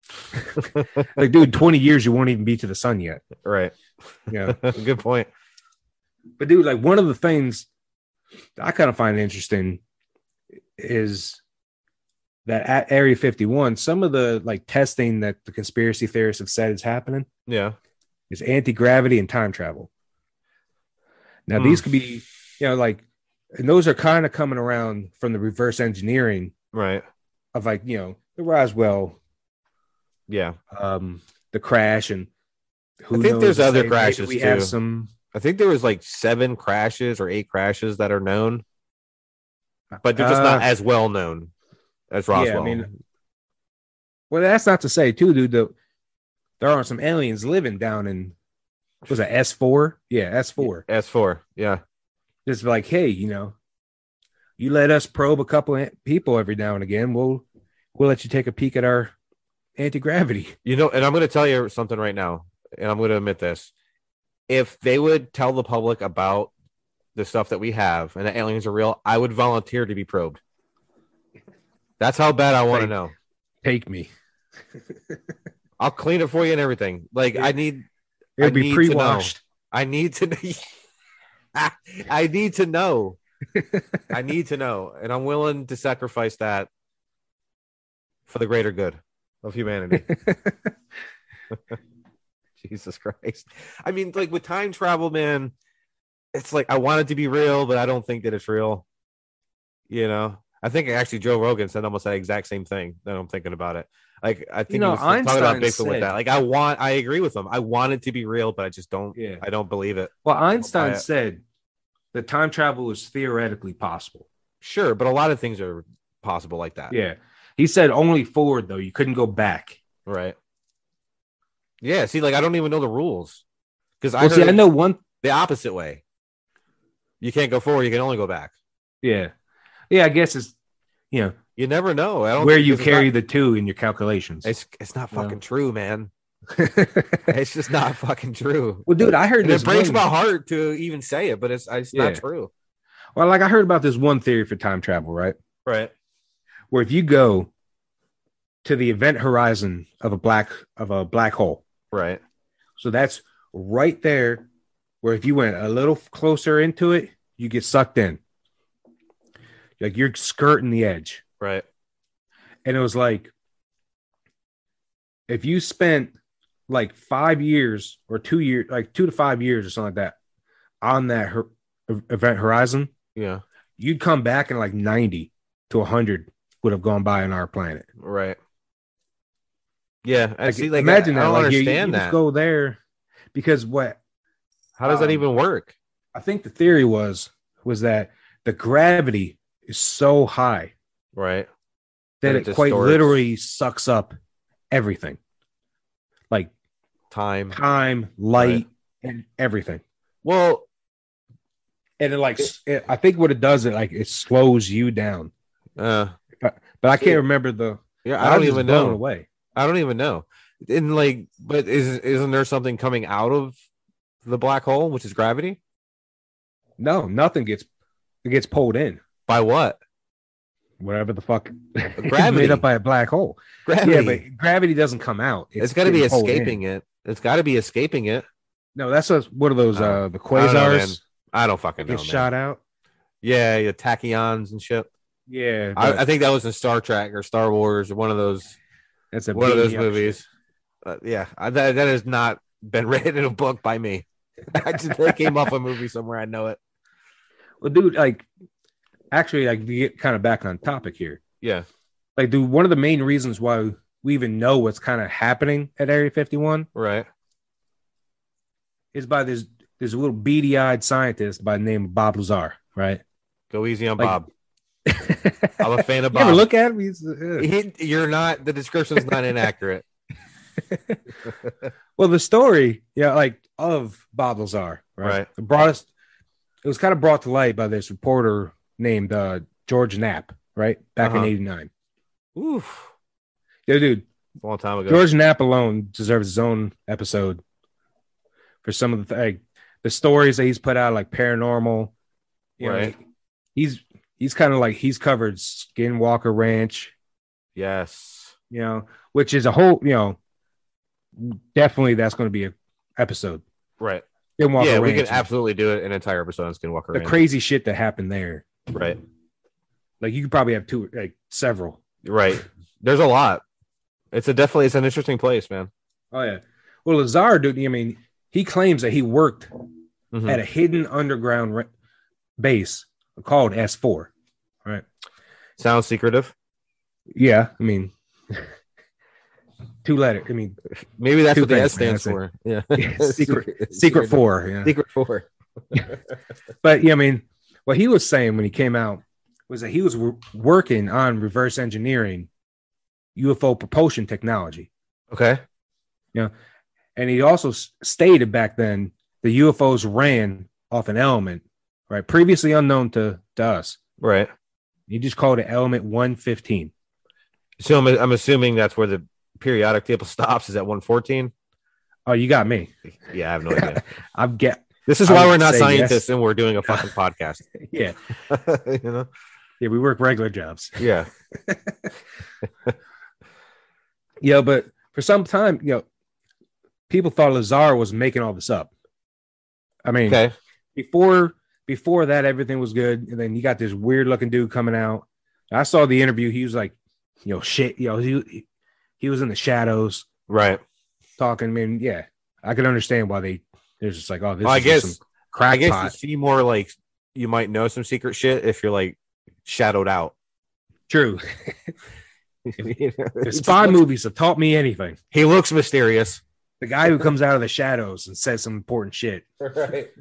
Like, dude, twenty years you won't even be to the sun yet. Right. Yeah. Good point. But dude, like one of the things that I kind of find interesting is that at Area fifty-one, some of the like testing that the conspiracy theorists have said is happening Yeah. is anti-gravity and time travel. Now, Hmm. these could be, you know, like, and those are kind of coming around from the reverse engineering Right. of like, you know, the Roswell, Yeah. um, the crash, and who I think knows, there's to other say maybe crashes, We have too. some, I think there was like seven crashes or eight crashes that are known, but they're just Uh, not as well known as yeah, I Roswell. mean, well, that's not to say too, dude. The, there are some aliens living down in what was it S four? Yeah, S four. S four. Yeah. Just like, hey, you know, you let us probe a couple of people every now and again. We'll we'll let you take a peek at our anti gravity. You know, and I'm going to tell you something right now, and I'm going to admit this. If they would tell the public about the stuff that we have and the aliens are real, I would volunteer to be probed. That's how bad I want to Like- know. Take me. I'll clean it for you and everything. Like It, I need, it'll I be need pre-washed. to know. I need to. I need to know. I need to know, and I'm willing to sacrifice that for the greater good of humanity. Jesus Christ. I mean, like with time travel, man, it's like I want it to be real, but I don't think that it's real. You know, I think actually Joe Rogan said almost that exact same thing. That I'm thinking about it. Like I think You know, he was talking about Einstein Bigfoot with said- that. Like I want, I agree with him. I want it to be real, but I just don't. Yeah. I don't believe it. Well, buy Einstein it. said that time travel is theoretically possible. Sure, but a lot of things are possible like that. Yeah. He said only forward, though. You couldn't go back. Right. Yeah. See, like I don't even know the rules because I Well, see, heard I know one. the opposite way. You can't go forward. You can only go back. Yeah. Yeah, I guess it's, you know, You never know. I don't where think you this is carry not- the two in your calculations. It's it's not Yeah. fucking true, man. well, It's just not fucking true. dude, I heard And this. it breaks one- my heart to even say it, but it's it's not Yeah. true. Well, like I heard about this one theory for time travel, right? Right. Where if you go to the event horizon of a black of a black hole, Right. so that's right there. Where if you went a little closer into it, you get sucked in. Like you're skirting the edge. Right. And it was like, if you spent like five years or two years, like two to five years or something like that on that her- event horizon, Yeah. you'd come back and like ninety to one hundred would have gone by on our planet. Right. Yeah. I Like, see. Like imagine I, that. I don't Like, you- you, understand just that. go there because what How does that um, even work? I think the theory was was that the gravity is so high Right. that That it it quite distorts. literally sucks up everything, like Time. time, light, Right. and everything. Well, And it like it, I think what it does it like it slows you down. uh, But I can't remember the. yeah, I I don't was just even blown know. away. I don't even know. And like, but is isn't there something coming out of the black hole, which is gravity? No, nothing gets it gets pulled in. By what? Whatever the fuck it's Gravity. made up by a black hole. Gravity. Yeah, but gravity doesn't come out. it's got to be getting pulled in. escaping it. It's got to be escaping it. No, that's a, what are those? Oh, Uh, the I don't know, man. quasars I don't fucking know, get man. shot out. Yeah, yeah, tachyons and shit. Yeah, I, but I think that was in Star Trek or Star Wars or one of those that's a one of those beanie up movies. Uh, yeah, I, that that has not been written in a book by me. I just that came off a movie somewhere. I know it. shit. Well, dude, like actually, like we get kind of back on topic here. Yeah. Like, dude, one of the main reasons why we even know what's kind of happening at Area fifty-one Right. is by this this little beady-eyed scientist by the name of Bob Lazar, right? Go easy on Like- Bob. I'm a fan of You ever Bob. look at him? He's, uh, He, you're not. The description's not inaccurate. well, the story, yeah, like of Bob Lazar, right? Right. It brought us. It was kind of brought to light by this reporter named uh, George Knapp, right? Back Uh-huh. in eighty-nine. Oof. Yeah, dude, A long time ago. George Knapp alone deserves his own episode for some of the like, the stories that he's put out, like paranormal. You Right. know, he's he's kind of like he's covered Skinwalker Ranch, Yes. you know, which is a whole, you know, definitely that's going to be a episode. Right. Skinwalker yeah, we Ranch, could absolutely do it an entire episode on Skinwalker the Ranch. crazy shit that happened there. Right. Like you could probably have two, like several. Right. There's a lot. It's a definitely it's an interesting place, man. Oh yeah. Well, Lazar, dude, I mean, he claims that he worked Mhm. at a hidden underground re- base called S four. Right. Sounds secretive. Yeah, I mean, two letter. I mean, Maybe that's Two what the things, S man, stands that's for. Yeah. Yeah, secret- secret four. Yeah. Secret four. But yeah, I mean, what he was saying when he came out was that he was w- working on reverse engineering U F O propulsion technology. Okay. And he also s- stated back then the U F Os ran off an element, right? Previously unknown to, to us. Right. He just called it element one fifteen. So I'm, I'm assuming that's where the periodic table stops is at one fourteen. Oh, you got me. Yeah, I have no idea. I've get This is I why would we're not say scientists yes. and we're doing a fucking podcast. yeah. you know? Yeah, we work regular jobs. Yeah. Yeah, but for some time, you know, people thought Lazar was making all this up. I mean, Okay. before before that, everything was good, and then you got this weird looking dude coming out. I saw the interview. He was like, you know, shit, you know, he he was in the shadows, Right. talking. I mean, yeah, I can understand why they. They're just like, oh, this Well, I is just guess some crackpot. I guess you see more like you might know some secret shit if you're like shadowed out. True. You know, The it's spy just- movies have taught me anything. He looks mysterious. The guy who comes out of the shadows and says some important shit. Right.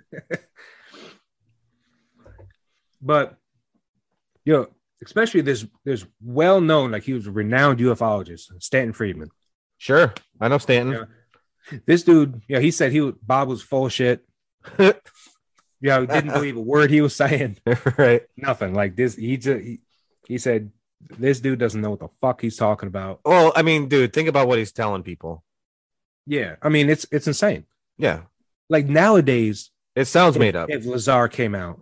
But you know, especially this this well known, like he was a renowned ufologist, Stanton Friedman. Sure. I know Stanton. Yeah. This dude, yeah, he said he was, Bob was full of shit. Yeah, he didn't believe a word he was saying. Right. Nothing like this. He just he, he said this dude doesn't know what the fuck he's talking about. Well, I mean, dude, think about what he's telling people. Yeah, I mean it's it's insane. Yeah. Like nowadays, It sounds if, made up. if Lazar came out,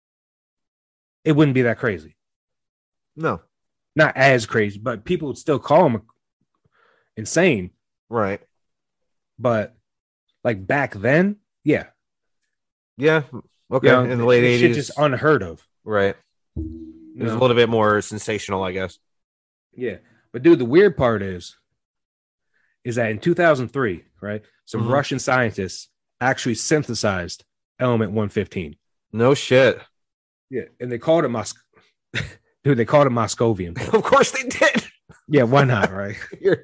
it wouldn't be that crazy. No. Not as crazy, but people would still call him insane. Right. But like back then, yeah, Yeah. Okay. you know, In the late this shit eighties. just unheard of. Right. you It was a know? little bit more sensational, I guess. Yeah, but dude, the weird part is, is that in two thousand three, right, some Mhm. Russian scientists actually synthesized element one fifteen. No shit. Yeah, and they called it Mos. Dude, they called it Moscovium. Of course they did. Yeah, why not, right?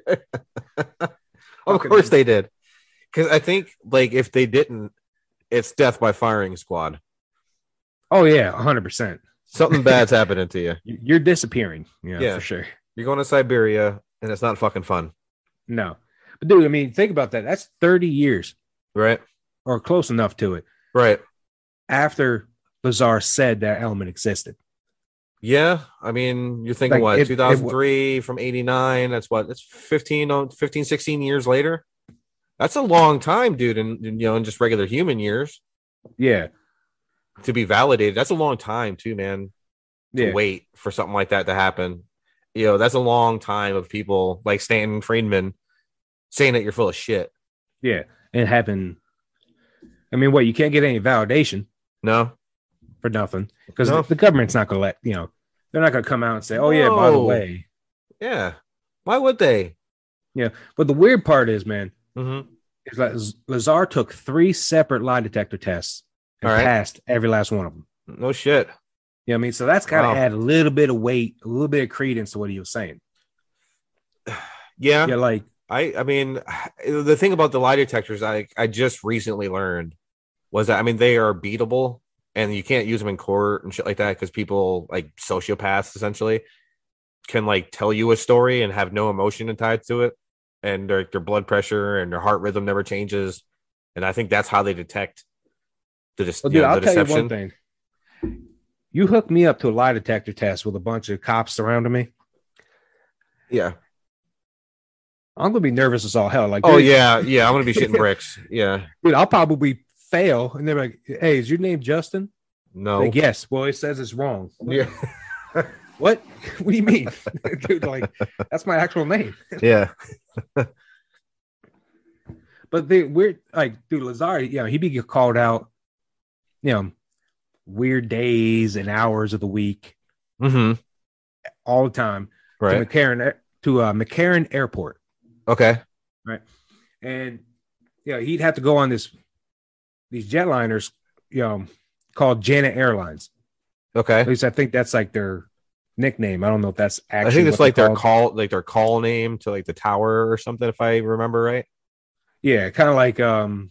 of Okay, course man. they did. Because I think, like, if they didn't, it's death by firing squad. Oh yeah, one hundred percent. Something bad's happening to you. You're disappearing. Yeah, Yeah. for sure. You're going to Siberia, and it's not fucking fun. No, but dude, I mean, think about that. That's thirty years Right. or close enough to it Right. after Lazar said that element existed. Yeah. I mean, you're thinking Like, what? it- it- two thousand three from eighty-nine. That's what? That's fifteen, oh, fifteen, sixteen years later. That's a long time, dude. And, you know, in just regular human years Yeah, to be validated. That's a long time, too, man. To yeah, wait for something like that to happen. You know, that's a long time of people like Stanton Friedman saying that you're full of shit. yeah. And it happened. I mean, what? You can't get any validation No, for nothing because No. the, the government's not going to let you know. They're not going to come out and say, "Oh yeah, by the No. way." yeah. Why would they? But the weird part is, man, Mm-hmm. is that Lazar took three separate lie detector tests and All right. passed every last one of them. No shit. You know what I mean? So that's got to Wow. add a little bit of weight, a little bit of credence to what he was saying. Yeah. Yeah, like I I mean, the thing about the lie detectors I I just recently learned was that I mean they are beatable and you can't use them in court and shit like that because people like sociopaths essentially can like tell you a story and have no emotion tied to it, and their their blood pressure and their heart rhythm never changes, and I think that's how they detect the, dis- well, you dude, know, I'll the tell deception. you one thing. You hook me up to a lie detector test with a bunch of cops surrounding me. Yeah. I'm gonna be nervous as all hell. Like, Oh dude, yeah, yeah. I'm gonna be shitting bricks. Yeah. dude, I'll probably fail, and they're like, "Hey, is your name Justin?" No. Like, yes. Well, it says it's wrong. Yeah. What? What do you mean, dude? Like, that's my actual name. Yeah. But they weird, like, dude, Lazar, you know, he be called out, you know, weird days and hours of the week, Mm-hmm. all the time Right. to McCarran to uh, McCarran Airport, Okay. and you know, he'd have to go on this these jetliners, you know, called Janet Airlines. Okay. At least I think that's like their nickname. I don't know if that's actually. I think it's what like they're their called. call, like their call name to like the tower or something, if I remember right. Yeah, kind of like um,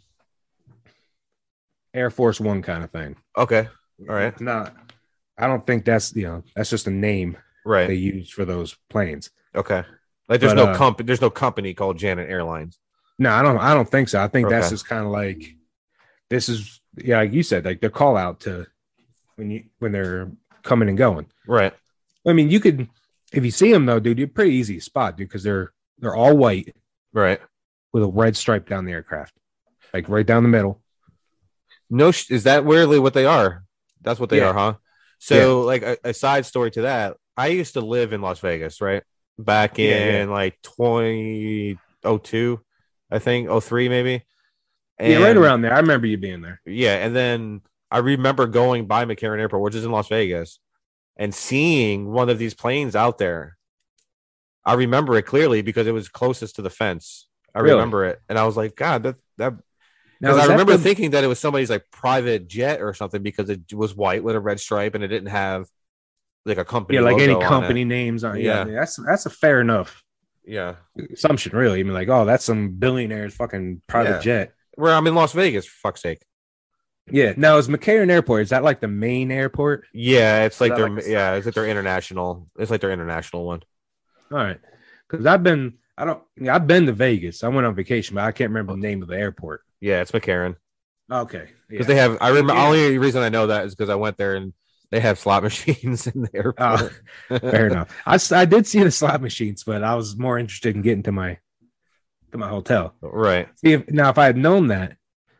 Air Force One kind of thing. Okay. All right. It's not. I don't think that's you know that's just a name Right. they use for those planes. Okay. Like there's But, no uh, company. There's no company called Janet Airlines. No, I don't. I don't think so. I think that's Okay. just kind of like this is yeah, like you said, like their call out to when you when they're coming and going. Right. I mean, you could if you see them though, dude, you're pretty easy to spot, dude, because they're they're all white Right. with a red stripe down the aircraft, like right down the middle. No, sh- is that weirdly what they are? That's what they Yeah. are, huh? So, like a, a side story to that, I used to live in Las Vegas, right? Back Yeah, in like twenty oh two, I think, oh three maybe. And, yeah, right around there. I remember you being there. Yeah, and then I remember going by McCarran Airport, which is in Las Vegas, and seeing one of these planes out there. I remember it clearly because it was closest to the fence. I Really? remember it, and I was like, God, that that. Now, Because is I that remember the- thinking that it was somebody's like private jet or something because it was white with a red stripe and it didn't have like a company. yeah, like any logo on company it. names on. Yeah, Yeah. I mean, that's that's a fair enough Yeah, assumption, really. I mean, like, oh, that's some billionaire's fucking private Yeah. jet. where I'm in Las Vegas, for fuck's sake. Yeah. Now, is McCarran Airport? Is that like the main airport? Yeah, it's like that their like a yeah, side? it's like their international. It's like their international one. All right, because I've been, I don't, yeah, I've been to Vegas. I went on vacation, but I can't remember the name of the airport. Yeah, it's McCarran Okay, because yeah. they have. I remember. Yeah. Only reason I know that is because I went there and they have slot machines in the airport. Oh, fair enough. I, s- I did see the slot machines, but I was more interested in getting to my to my hotel. Right. See if now if I had known that,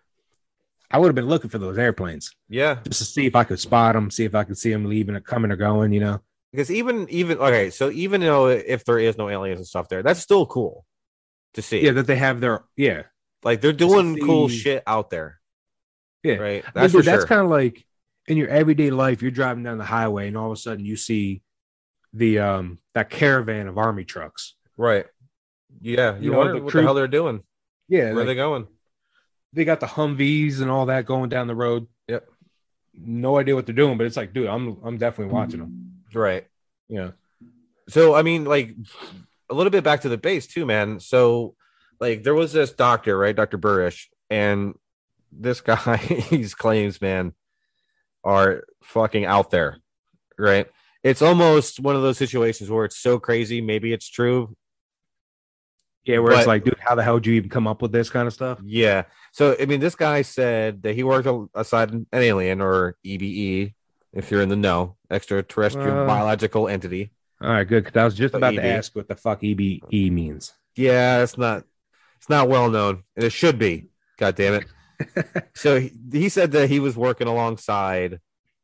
I would have been looking for those airplanes Yeah. just to see if I could spot them, see if I could see them leaving or coming or going. You know, Because even even okay, so even though if there is no aliens and stuff there, that's still cool to see. yeah, that they have their yeah, Like they're to doing cool see- shit out there. yeah. Right. I mean, That's dude, for that's sure. kind of like in your everyday life. You're driving down the highway, and all of a sudden you see the um that caravan of army trucks. Right. Yeah. You, You know, wonder the what troop- the hell they're doing. Yeah, Where are like, they going? they got the Humvees and all that going down the road. Yep. No idea what they're doing, but it's like, dude, I'm I'm definitely watching them. Right. Yeah. So I mean, like a little bit back to the base too, man. So like there was this doctor, right? Doctor Burish, and this guy, his claims, man, are fucking out there, right? It's almost one of those situations where it's so crazy, maybe it's true. Yeah, where it's But- like, dude, how the hell did you even come up with this kind of stuff? Yeah. So I mean, this guy said that he worked aside an alien or E B E, if you're in the know, extraterrestrial Uh, biological entity. All right, good. Because I was just So about E B. to ask what the fuck E B E means. Yeah, it's not it's not well known, and it should be. God damn it. So he, he said that he was working alongside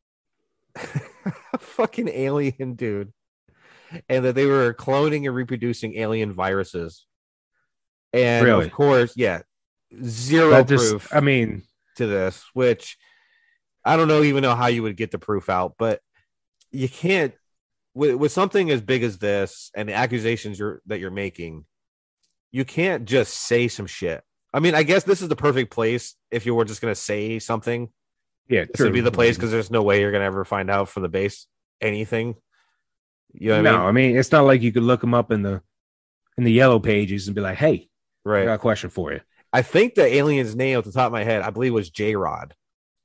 a fucking alien dude, and that they were cloning and reproducing alien viruses. And Really? of course, yeah, zero That just, proof I mean, to this, which I don't know even know how you would get the proof out, but you can't with, with something as big as this and the accusations you're that you're making, you can't just say some shit. I mean, I guess this is the perfect place if you were just gonna say something. yeah, This would be the place because there's no way you're gonna ever find out from the base anything. You know what no, I mean? I mean, it's not like you could look them up in the in the yellow pages and be like, hey, I Right. got a question for you. I think the alien's name off the top of my head, I believe, was J Rod.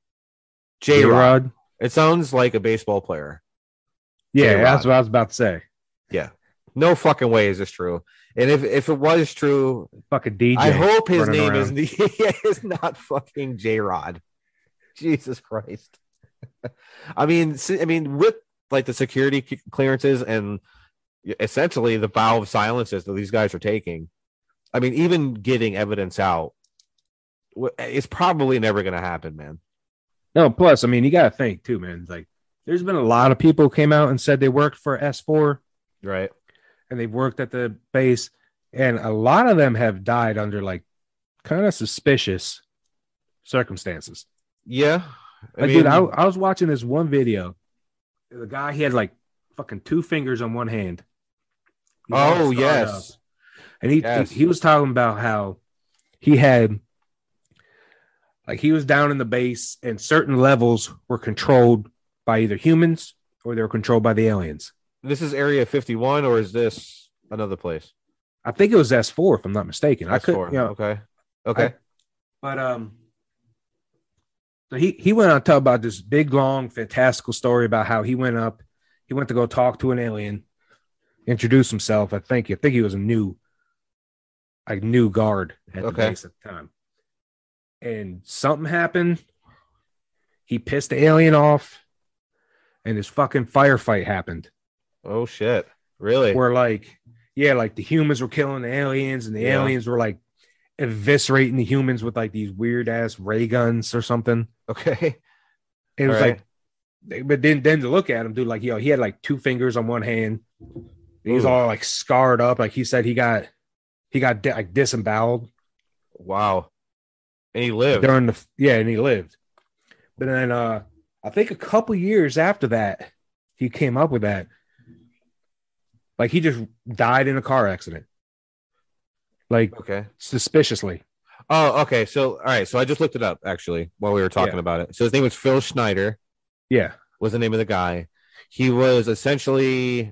J Rod. J-Rod? It sounds like a baseball player. Yeah, J-Rod. that's what I was about to say. Yeah. No fucking way is this true. And if, if it was true, Fucking D J. I hope his running name around. is, is not fucking J Rod. Jesus Christ. I mean, si- I mean, with like the security c- clearances and essentially the bow of silences that these guys are taking, I mean, even getting evidence out, w- it's probably never going to happen, man. No, plus, I mean, you got to think too, man. Like, there's been a lot of people who came out and said they worked for S four Right. and they've worked at the base, and a lot of them have died under like kind of suspicious circumstances. Yeah. I Like, mean, dude, I, I was watching this one video. The guy, he had like fucking two fingers on one hand. He was all oh, scarred yes. up. And he, Yes. he he was talking about how he had like he was down in the base and certain levels were controlled by either humans or they were controlled by the aliens. This is Area fifty-one, or is this another place? I think it was S four if I'm not mistaken. I could, S four. you know, Okay. Okay. but um so he he went on to talk about this big long fantastical story about how he went up, he went to go talk to an alien, introduce himself. I think I think he was a new like new guard at the Okay. base at the time. And something happened. He pissed the alien off, and this fucking firefight happened. Oh shit! Really? Where like, yeah, like the humans were killing the aliens, and the Yeah. aliens were like eviscerating the humans with like these weird ass ray guns or something. Okay. It was All right. like, but then then to look at him, dude, like, yo, he had like two fingers on one hand. He was Ooh. all like scarred up. Like he said, he got he got di- like disemboweled Wow. And he lived. during the yeah, and he lived. But then uh I think a couple years after that, he came up with that. Like he just died in a car accident. Like Okay. suspiciously. Oh, okay. So, all right. So I just looked it up actually while we were talking Yeah. about it. So his name was Phil Schneider, Yeah. was the name of the guy. He was essentially,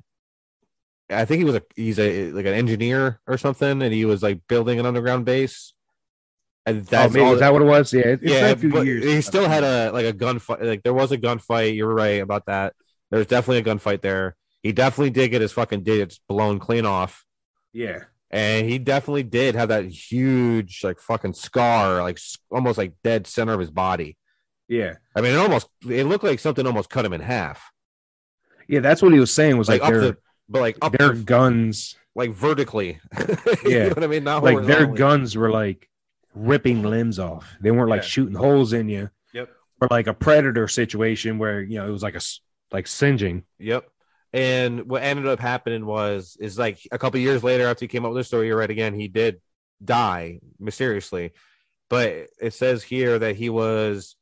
I think he was a, he's a, like an engineer or something. And he was like building an underground base. And Oh, that's maybe all. is that what it was? Yeah. It, it's Yeah. been a few But years. he still had a, like a gunfight. Like there was a gunfight. You were right about that. There's definitely a gunfight there. He definitely did get his fucking digits blown clean off. Yeah. And he definitely did have that huge, like fucking scar, like s- almost like dead center of his body. Yeah. I mean, it almost it looked like something almost cut him in half, Yeah. That's what he was saying was like, like, up their, the, but like up their the, guns, like vertically. Yeah. You know what I mean? Not like their horizontally. guns were like ripping limbs off. They weren't like Yeah. shooting holes in you. Yep. Or like a predator situation where, you know, it was like a s- like singeing. Yep. And what ended up happening was, is like a couple years later, after he came up with this story, you're right again, he did die mysteriously. But it says here that he was,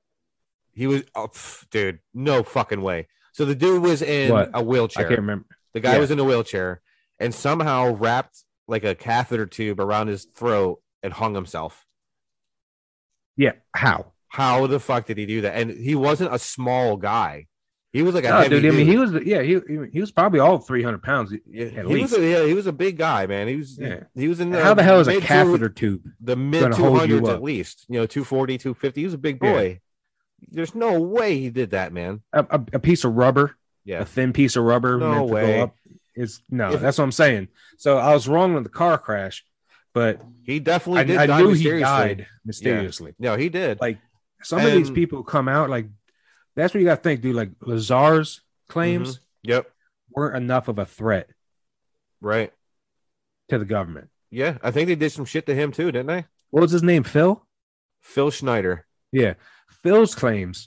he was, oh, pff, dude, no fucking way. So the dude was in What? a wheelchair. I can't remember. The guy Yeah. was in a wheelchair and somehow wrapped like a catheter tube around his throat and hung himself. Yeah. How? How the fuck did he do that? And he wasn't a small guy. He was like a No, heavy dude, I mean, dude. he was, yeah, he, he was probably all three hundred pounds. Yeah, at he least. was a, yeah, he was a big guy, man. He was Yeah. he was in the How the hell is a mid catheter two, tube? the mid gonna two hold you hundreds up? at least, you know, two forty, two fifty. He was a big Yeah. boy. There's no way he did that, man. A, a, a piece of rubber, Yeah. a thin piece of rubber No meant to way. go up. It's no, If- that's what I'm saying. So I was wrong with the car crash, but He definitely I, did I die knew he mysteriously. died mysteriously. No, he did. Like some of these And- people come out like that's what you got to think, dude. Like Lazar's claims Yep. weren't enough of a threat Right. to the government. Yeah. I think they did some shit to him too, didn't they? What was his name? Phil? Phil Schneider. Yeah. Phil's claims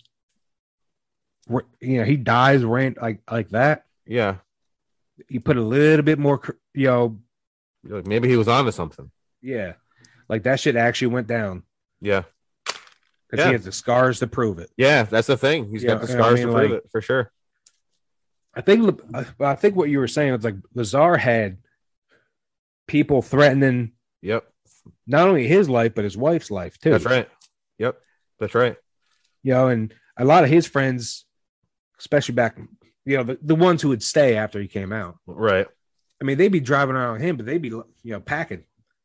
were, you know, he dies rant like like that. Yeah. You put a little bit more, cr- you know, Like, maybe he was onto something. yeah, like that shit actually went down Yeah. because Yeah. he has the scars to prove it. Yeah. That's the thing. He's Yeah, got the you know what I scars mean? to prove Like- it for sure. I think, I think what you were saying was like Lazar had people threatening Yep. not only his life but his wife's life too. That's right. Yep. That's right. You know, and a lot of his friends, especially back, you know, the, the ones who would stay after he came out. Right. I mean, they'd be driving around with him, but they'd be, you know, packing.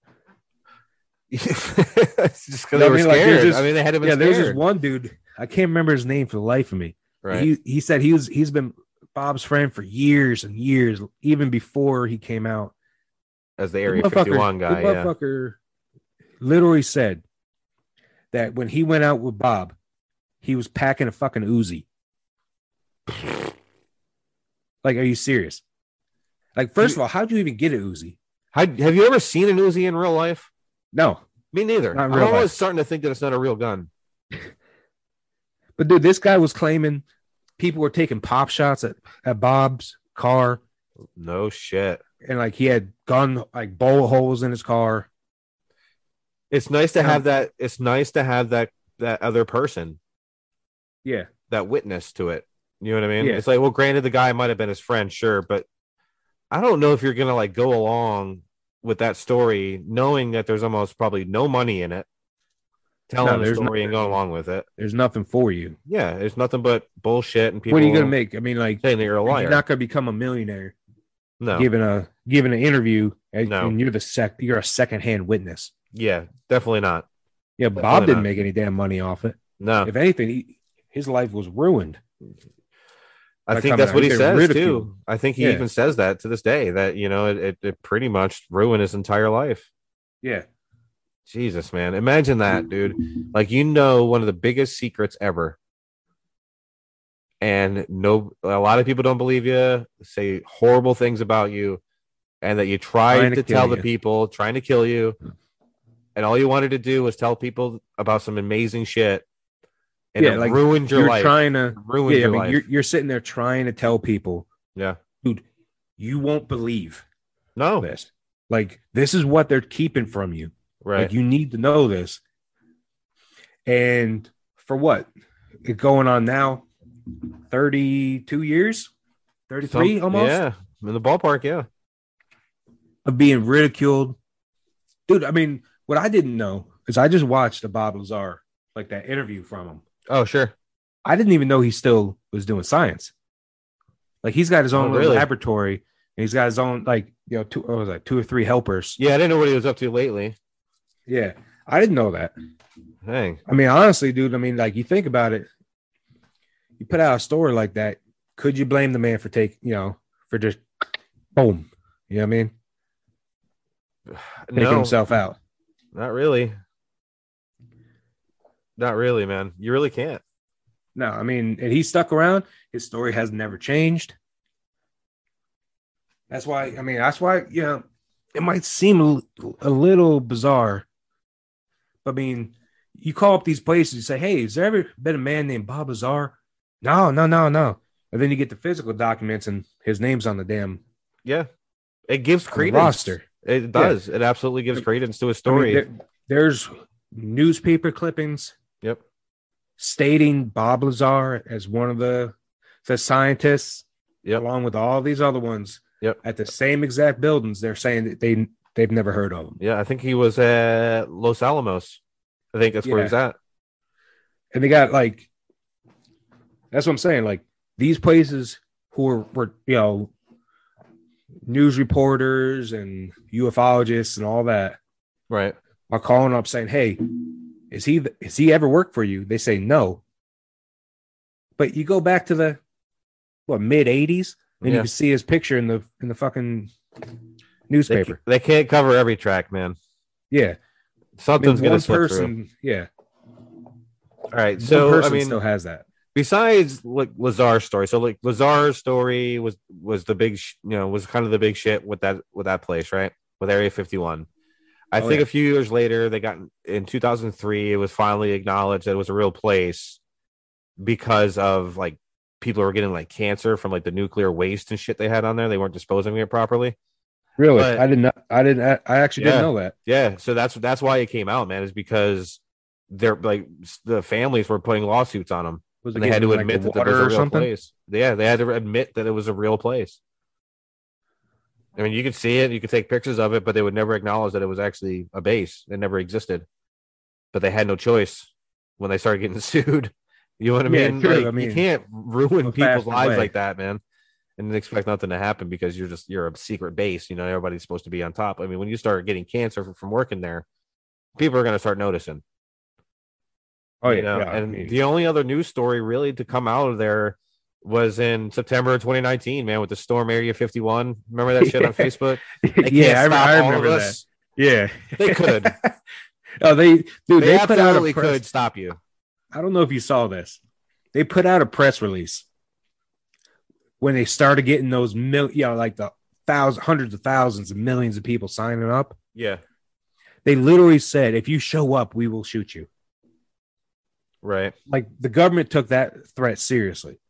It's just because You know they what were I mean? Like, scared. there's this- I mean, they had to be Yeah, there's this scared. one dude. I can't remember his name for the life of me. Right. He he said he was he's been Bob's friend for years and years, even before he came out. As the The Area motherfucker- fifty-one guy. the Yeah. motherfucker literally said that when he went out with Bob, he was packing a fucking Uzi. Like, are you serious? Like, first of all, how'd you even get an Uzi? How, have you ever seen an Uzi in real life? No, Me neither. Not in I'm real always life. starting to think that it's not a real gun. but dude, this guy was claiming people were taking pop shots at, at Bob's car, No shit. and like he had gun like bullet holes in his car. It's nice to Yeah. have that. It's nice to have that that other person, Yeah, that witness to it. You know what I mean? Yeah. It's like, well, granted, the guy might have been his friend, sure, but I don't know if you're gonna like go along with that story, knowing that there's almost probably no money in it, telling No, the there's story no- and going along with it. there's nothing for you. Yeah, there's nothing but bullshit and people. What are you gonna make? I mean, like saying that you're a liar? you're not gonna become a millionaire no. giving a giving an interview, and, No. and you're the sec you're a secondhand witness. Yeah, definitely not. Yeah, Definitely Bob didn't not. make any damn money off it. No, If anything, he, his life was ruined. I Like, think coming that's out, what he he been says ridiculed. too. I think he Yeah. even says that to this day, that you know it, it, it pretty much ruined his entire life. Yeah, Jesus, man, imagine that, dude. Like, you know, one of the biggest secrets ever, and no, a lot of people don't believe you, say horrible things about you, and that you tried Trying to, to kill tell the you. people, trying to kill you, and all you wanted to do was tell people about some amazing shit, and Yeah, it like, ruined your you're life. trying to. ruined Yeah, I your mean, life. you're you're sitting there trying to tell people, Yeah. dude, you won't believe No, this. Like, this is what they're keeping from you. Right. Like, you need to know this. And for what? It going on now thirty-two years? thirty-three Some, almost? Yeah. In the ballpark, yeah. Of being ridiculed. Dude, I mean, what I didn't know is I just watched the Bob Lazar, like that interview from him. Oh, sure. I didn't even know he still was doing science. Like, he's got his own Oh, little really? laboratory, and he's got his own, like, you know, two, what was that, two or three helpers. Yeah, I didn't know what he was up to lately. Yeah, I didn't know that. Dang. I mean, honestly, dude, I mean, like, you think about it, you put out a story like that, could you blame the man for taking, you know, for just boom? You know what I mean? Taking No, himself out. not really. Not really, man. You really can't. No, I mean, and he stuck around. His story has never changed. That's why, I mean, that's why, you know, it might seem a, a little bizarre. But I mean, you call up these places, you say, hey, has there ever been a man named Bob Lazar? No, no, no, no. And then you get the physical documents and his name's on the damn Yeah. It gives on the credence. roster. It does. It absolutely gives credence to his I story. mean, there- there's newspaper clippings Yep. stating Bob Lazar as one of the, the scientists, Yep. along with all these other ones. Yep. At the same exact buildings, they're saying that they they've never heard of him. Yeah, I think he was at Los Alamos. I think that's where Yeah. he's at. And they got like, that's what I'm saying. Like, these places who were, were you know, news reporters and ufologists and all that Right. are calling up saying, "Hey, is he is he ever worked for you?" They say no. But you go back to the what mid eighties, and Yeah. you can see his picture in the in the fucking They, newspaper. they can't cover every track, man. Yeah, I mean, Something's going one to slip person. through. Yeah, All right. one So, I person mean, still has that. besides like Lazar's story, so like Lazar's story was was the big, sh- you know, was kind of the big shit with that with that place, right? With Area fifty-one. I Oh, think yeah. a few years later, they got in two thousand three. It was finally acknowledged that it was a real place because of like people were getting like cancer from like the nuclear waste and shit they had on there. They weren't disposing of it properly. Really, but- I didn't. know- I didn't. I I actually Yeah. didn't know that. Yeah, so that's that's why it came out, man. Is because they're like the families were putting lawsuits on them. Was And they had to getting, like, admit the that there was water a or real something? place. Yeah, they had to admit that it was a real place. I mean, you could see it, you could take pictures of it, but they would never acknowledge that it was actually a base. It never existed. But they had no choice when they started getting sued. You know what I Yeah, mean? true. Like, I mean, you can't ruin go people's fast lives away. like that, man, and expect nothing to happen because you're just you're a secret base. You know, everybody's supposed to be on top. I mean, when you start getting cancer from, from working there, people are going to start noticing. Oh you yeah, know? yeah, I and mean- the only other news story really to come out of there was in September of twenty nineteen, man, with the storm Area fifty-one. Remember that shit on Facebook? They yeah, can't I, stop I all of remember that. us. Yeah, They could. oh, they dude, They, they, put out a absolutely press, could stop you. I don't know if you saw this. They put out a press release when they started getting those mil, you know, like the thousands, hundreds of thousands, and millions of people signing up. Yeah, They literally said, "If you show up, we will shoot you." right. Like, the government took that threat seriously.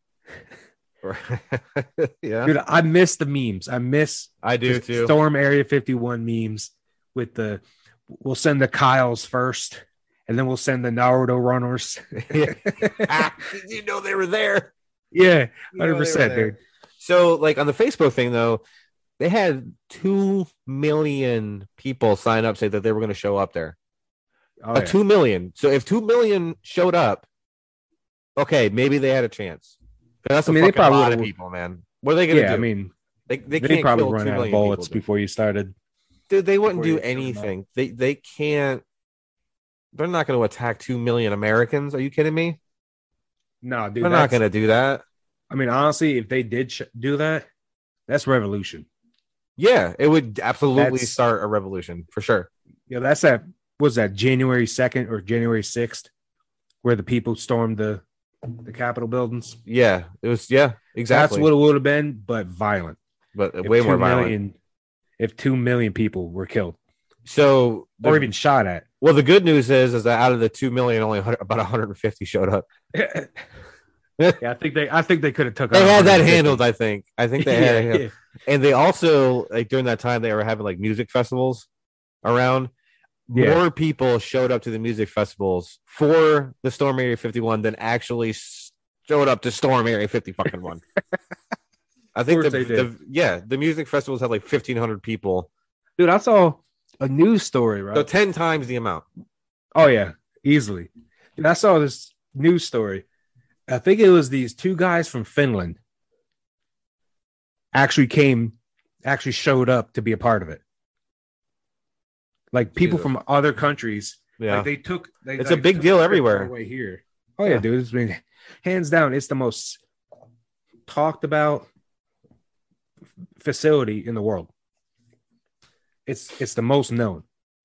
yeah, Dude, I miss the memes. I miss I do the too. Storm Area fifty-one memes with the we'll send the Kyles first, and then we'll send the Naruto runners. Ah, you know they were there. Yeah, You know hundred they were percent, there. dude. So, like on the Facebook thing, though, they had two million people sign up, say that they were going to show up there. Oh, Uh, yeah. two million. So if two million showed up, okay, maybe they had a chance. But that's a I mean, they fucking lot of probably- people, man. What are they gonna yeah, do? I mean, they they, they, can't probably kill run two out of million bullets people, dude. before you started. Dude, they wouldn't before do you kill them anything. They they can't. They're not going to attack two million Americans. Are you kidding me? No, dude, They're not that's- going to do that. I mean, honestly, if they did sh- do that, that's revolution. Yeah, it would absolutely That's- start a revolution for sure. Yeah, that's that. Was that January second or January sixth, where the people stormed the the Capitol buildings? Yeah, it was. Yeah, exactly. That's what it would have been, but violent. but If way more two violent. million- if two million people were killed So, the, or even shot at. well, the good news is, is that out of the two million, only one hundred about one hundred fifty showed up. yeah, I think they. I think they could have took. They out had that one hundred fifty. handled. I think. I think they had. it yeah, handled. yeah. And they also, like during that time, they were having like music festivals around. Yeah. More people showed up to the music festivals for the Storm Area fifty-one than actually showed up to Storm Area fifty fucking one. I think the, the yeah, the music festivals had like fifteen hundred people. Dude, I saw a news story, right? So ten times the amount. Oh yeah, easily. Dude, I saw this news story. I think it was these two guys from Finland actually came, actually showed up to be a part of it. Like people Jesus. from other countries. Yeah. Like they took they, It's like, a big deal everywhere. Way here. Oh yeah, yeah, dude. It's been hands down, it's the most talked about facility in the world. It's it's the most known.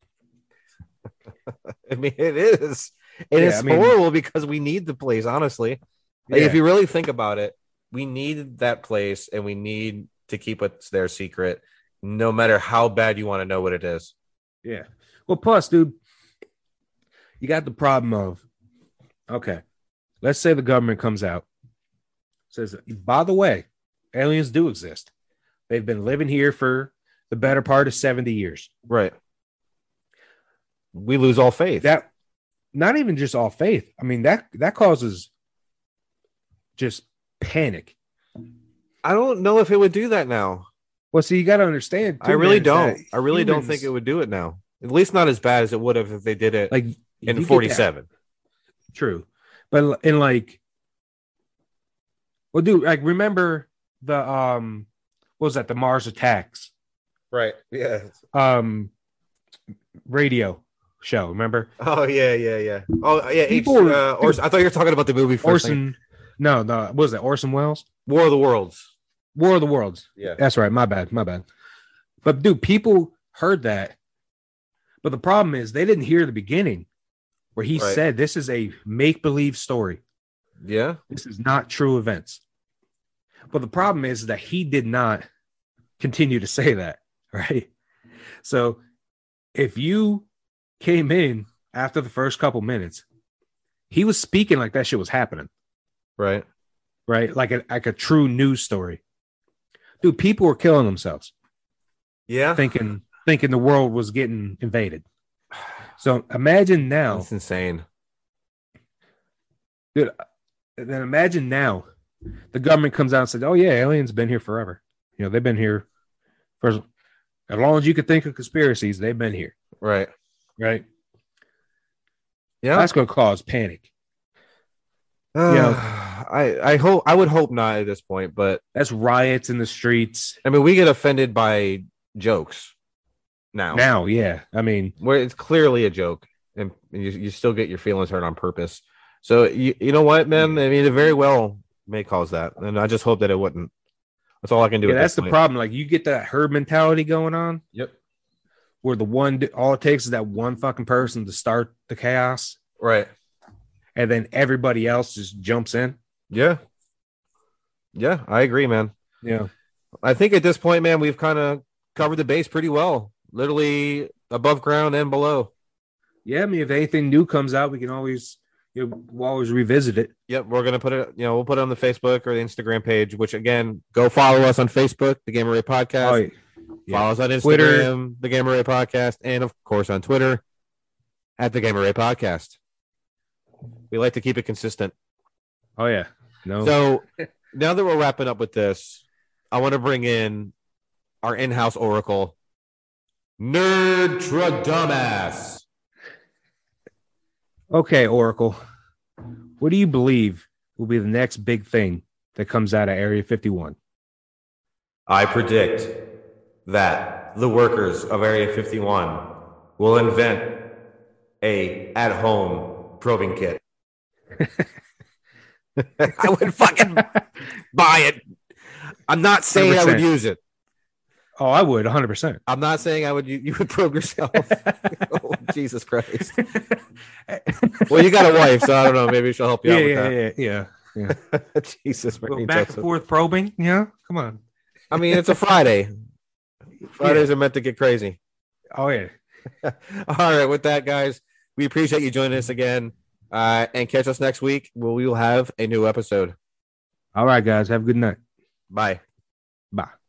I mean, it is. And yeah, it's I mean, horrible because we need the place, honestly. Like, yeah. If you really think about it, we need that place and we need to keep what's there secret, no matter how bad you want to know what it is. Yeah. Well, plus, dude, you got the problem of, okay, let's say the government comes out, says, by the way, aliens do exist. They've been living here for the better part of seventy years. Right. We lose all faith. That, not even just all faith. I mean, that that causes just panic. I don't know if it would do that now. Well, see, you got to understand. Too, I really don't. I really humans, don't think it would do it now. At least not as bad as it would have if they did it like in forty-seven. True. But in like, well, dude, like remember the, um, what was that? The Mars attacks. Right. Yeah. Um, radio show. Remember? Oh yeah, yeah, yeah. Oh yeah. People, H, uh, Orson, I thought you were talking about the movie. First Orson. Thing. No, no. What was that? Orson Welles. War of the Worlds. War of the Worlds. Yeah, that's right. My bad. My bad. But dude, people heard that. But the problem is they didn't hear the beginning where he right. said this is a make-believe story. Yeah. This is not true events. But the problem is that he did not continue to say that, right? So if you came in after the first couple minutes, he was speaking like that shit was happening. Right. Right? Like a, like a true news story. Dude, people were killing themselves. Yeah. Thinking thinking the world was getting invaded. So imagine now. That's insane. Dude, then imagine now the government comes out and says, oh yeah, aliens been here forever. You know, they've been here for as long as you could think of conspiracies, they've been here. Right. Right. Yeah. That's going to cause panic. Uh, you know, I, I hope I would hope not at this point, but that's riots in the streets. I mean, we get offended by jokes now. Now, yeah. I mean, where it's clearly a joke, and you, you still get your feelings hurt on purpose. So you you know what, man? I mean, it very well may cause that, and I just hope that it wouldn't. That's all I can do. Yeah, that's the problem. Like you get that herd mentality going on. Yep. Where the one, all it takes is that one fucking person to start the chaos. Right. And then everybody else just jumps in. Yeah. Yeah, I agree, man. Yeah. I think at this point, man, we've kind of covered the base pretty well. Literally above ground and below. Yeah, I mean, if anything new comes out, we can always, you know, we'll always revisit it. Yep, we're gonna put it, you know, we'll put it on the Facebook or the Instagram page, which again, go follow us on Facebook, the Gamma Ray Podcast. Oh, yeah. Follow us on Instagram, Twitter, the Gamma Ray Podcast, and of course on Twitter at the Gamma Ray Podcast. We like to keep it consistent. Oh yeah. No. So now that we're wrapping up with this, I want to bring in our in-house oracle, Nerdtradamus. Okay, Oracle. What do you believe will be the next big thing that comes out of Area fifty-one? I predict that the workers of Area fifty-one will invent a at-home probing kit. I would fucking buy it. I'm not saying one hundred percent. I would use it. Oh, I would, one hundred percent. I'm not saying I would. You, you would probe yourself. Oh, Jesus Christ. Well, you got a wife, so I don't know. Maybe she'll help you yeah, out with yeah, that. Yeah, yeah, yeah. Jesus. Go back and forth probing. Yeah, come on. I mean, it's a Friday. Fridays yeah. are meant to get crazy. Oh, yeah. All right. With that, guys, we appreciate you joining us again. Uh, and catch us next week where we will have a new episode. All right, guys. Have a good night. Bye. Bye.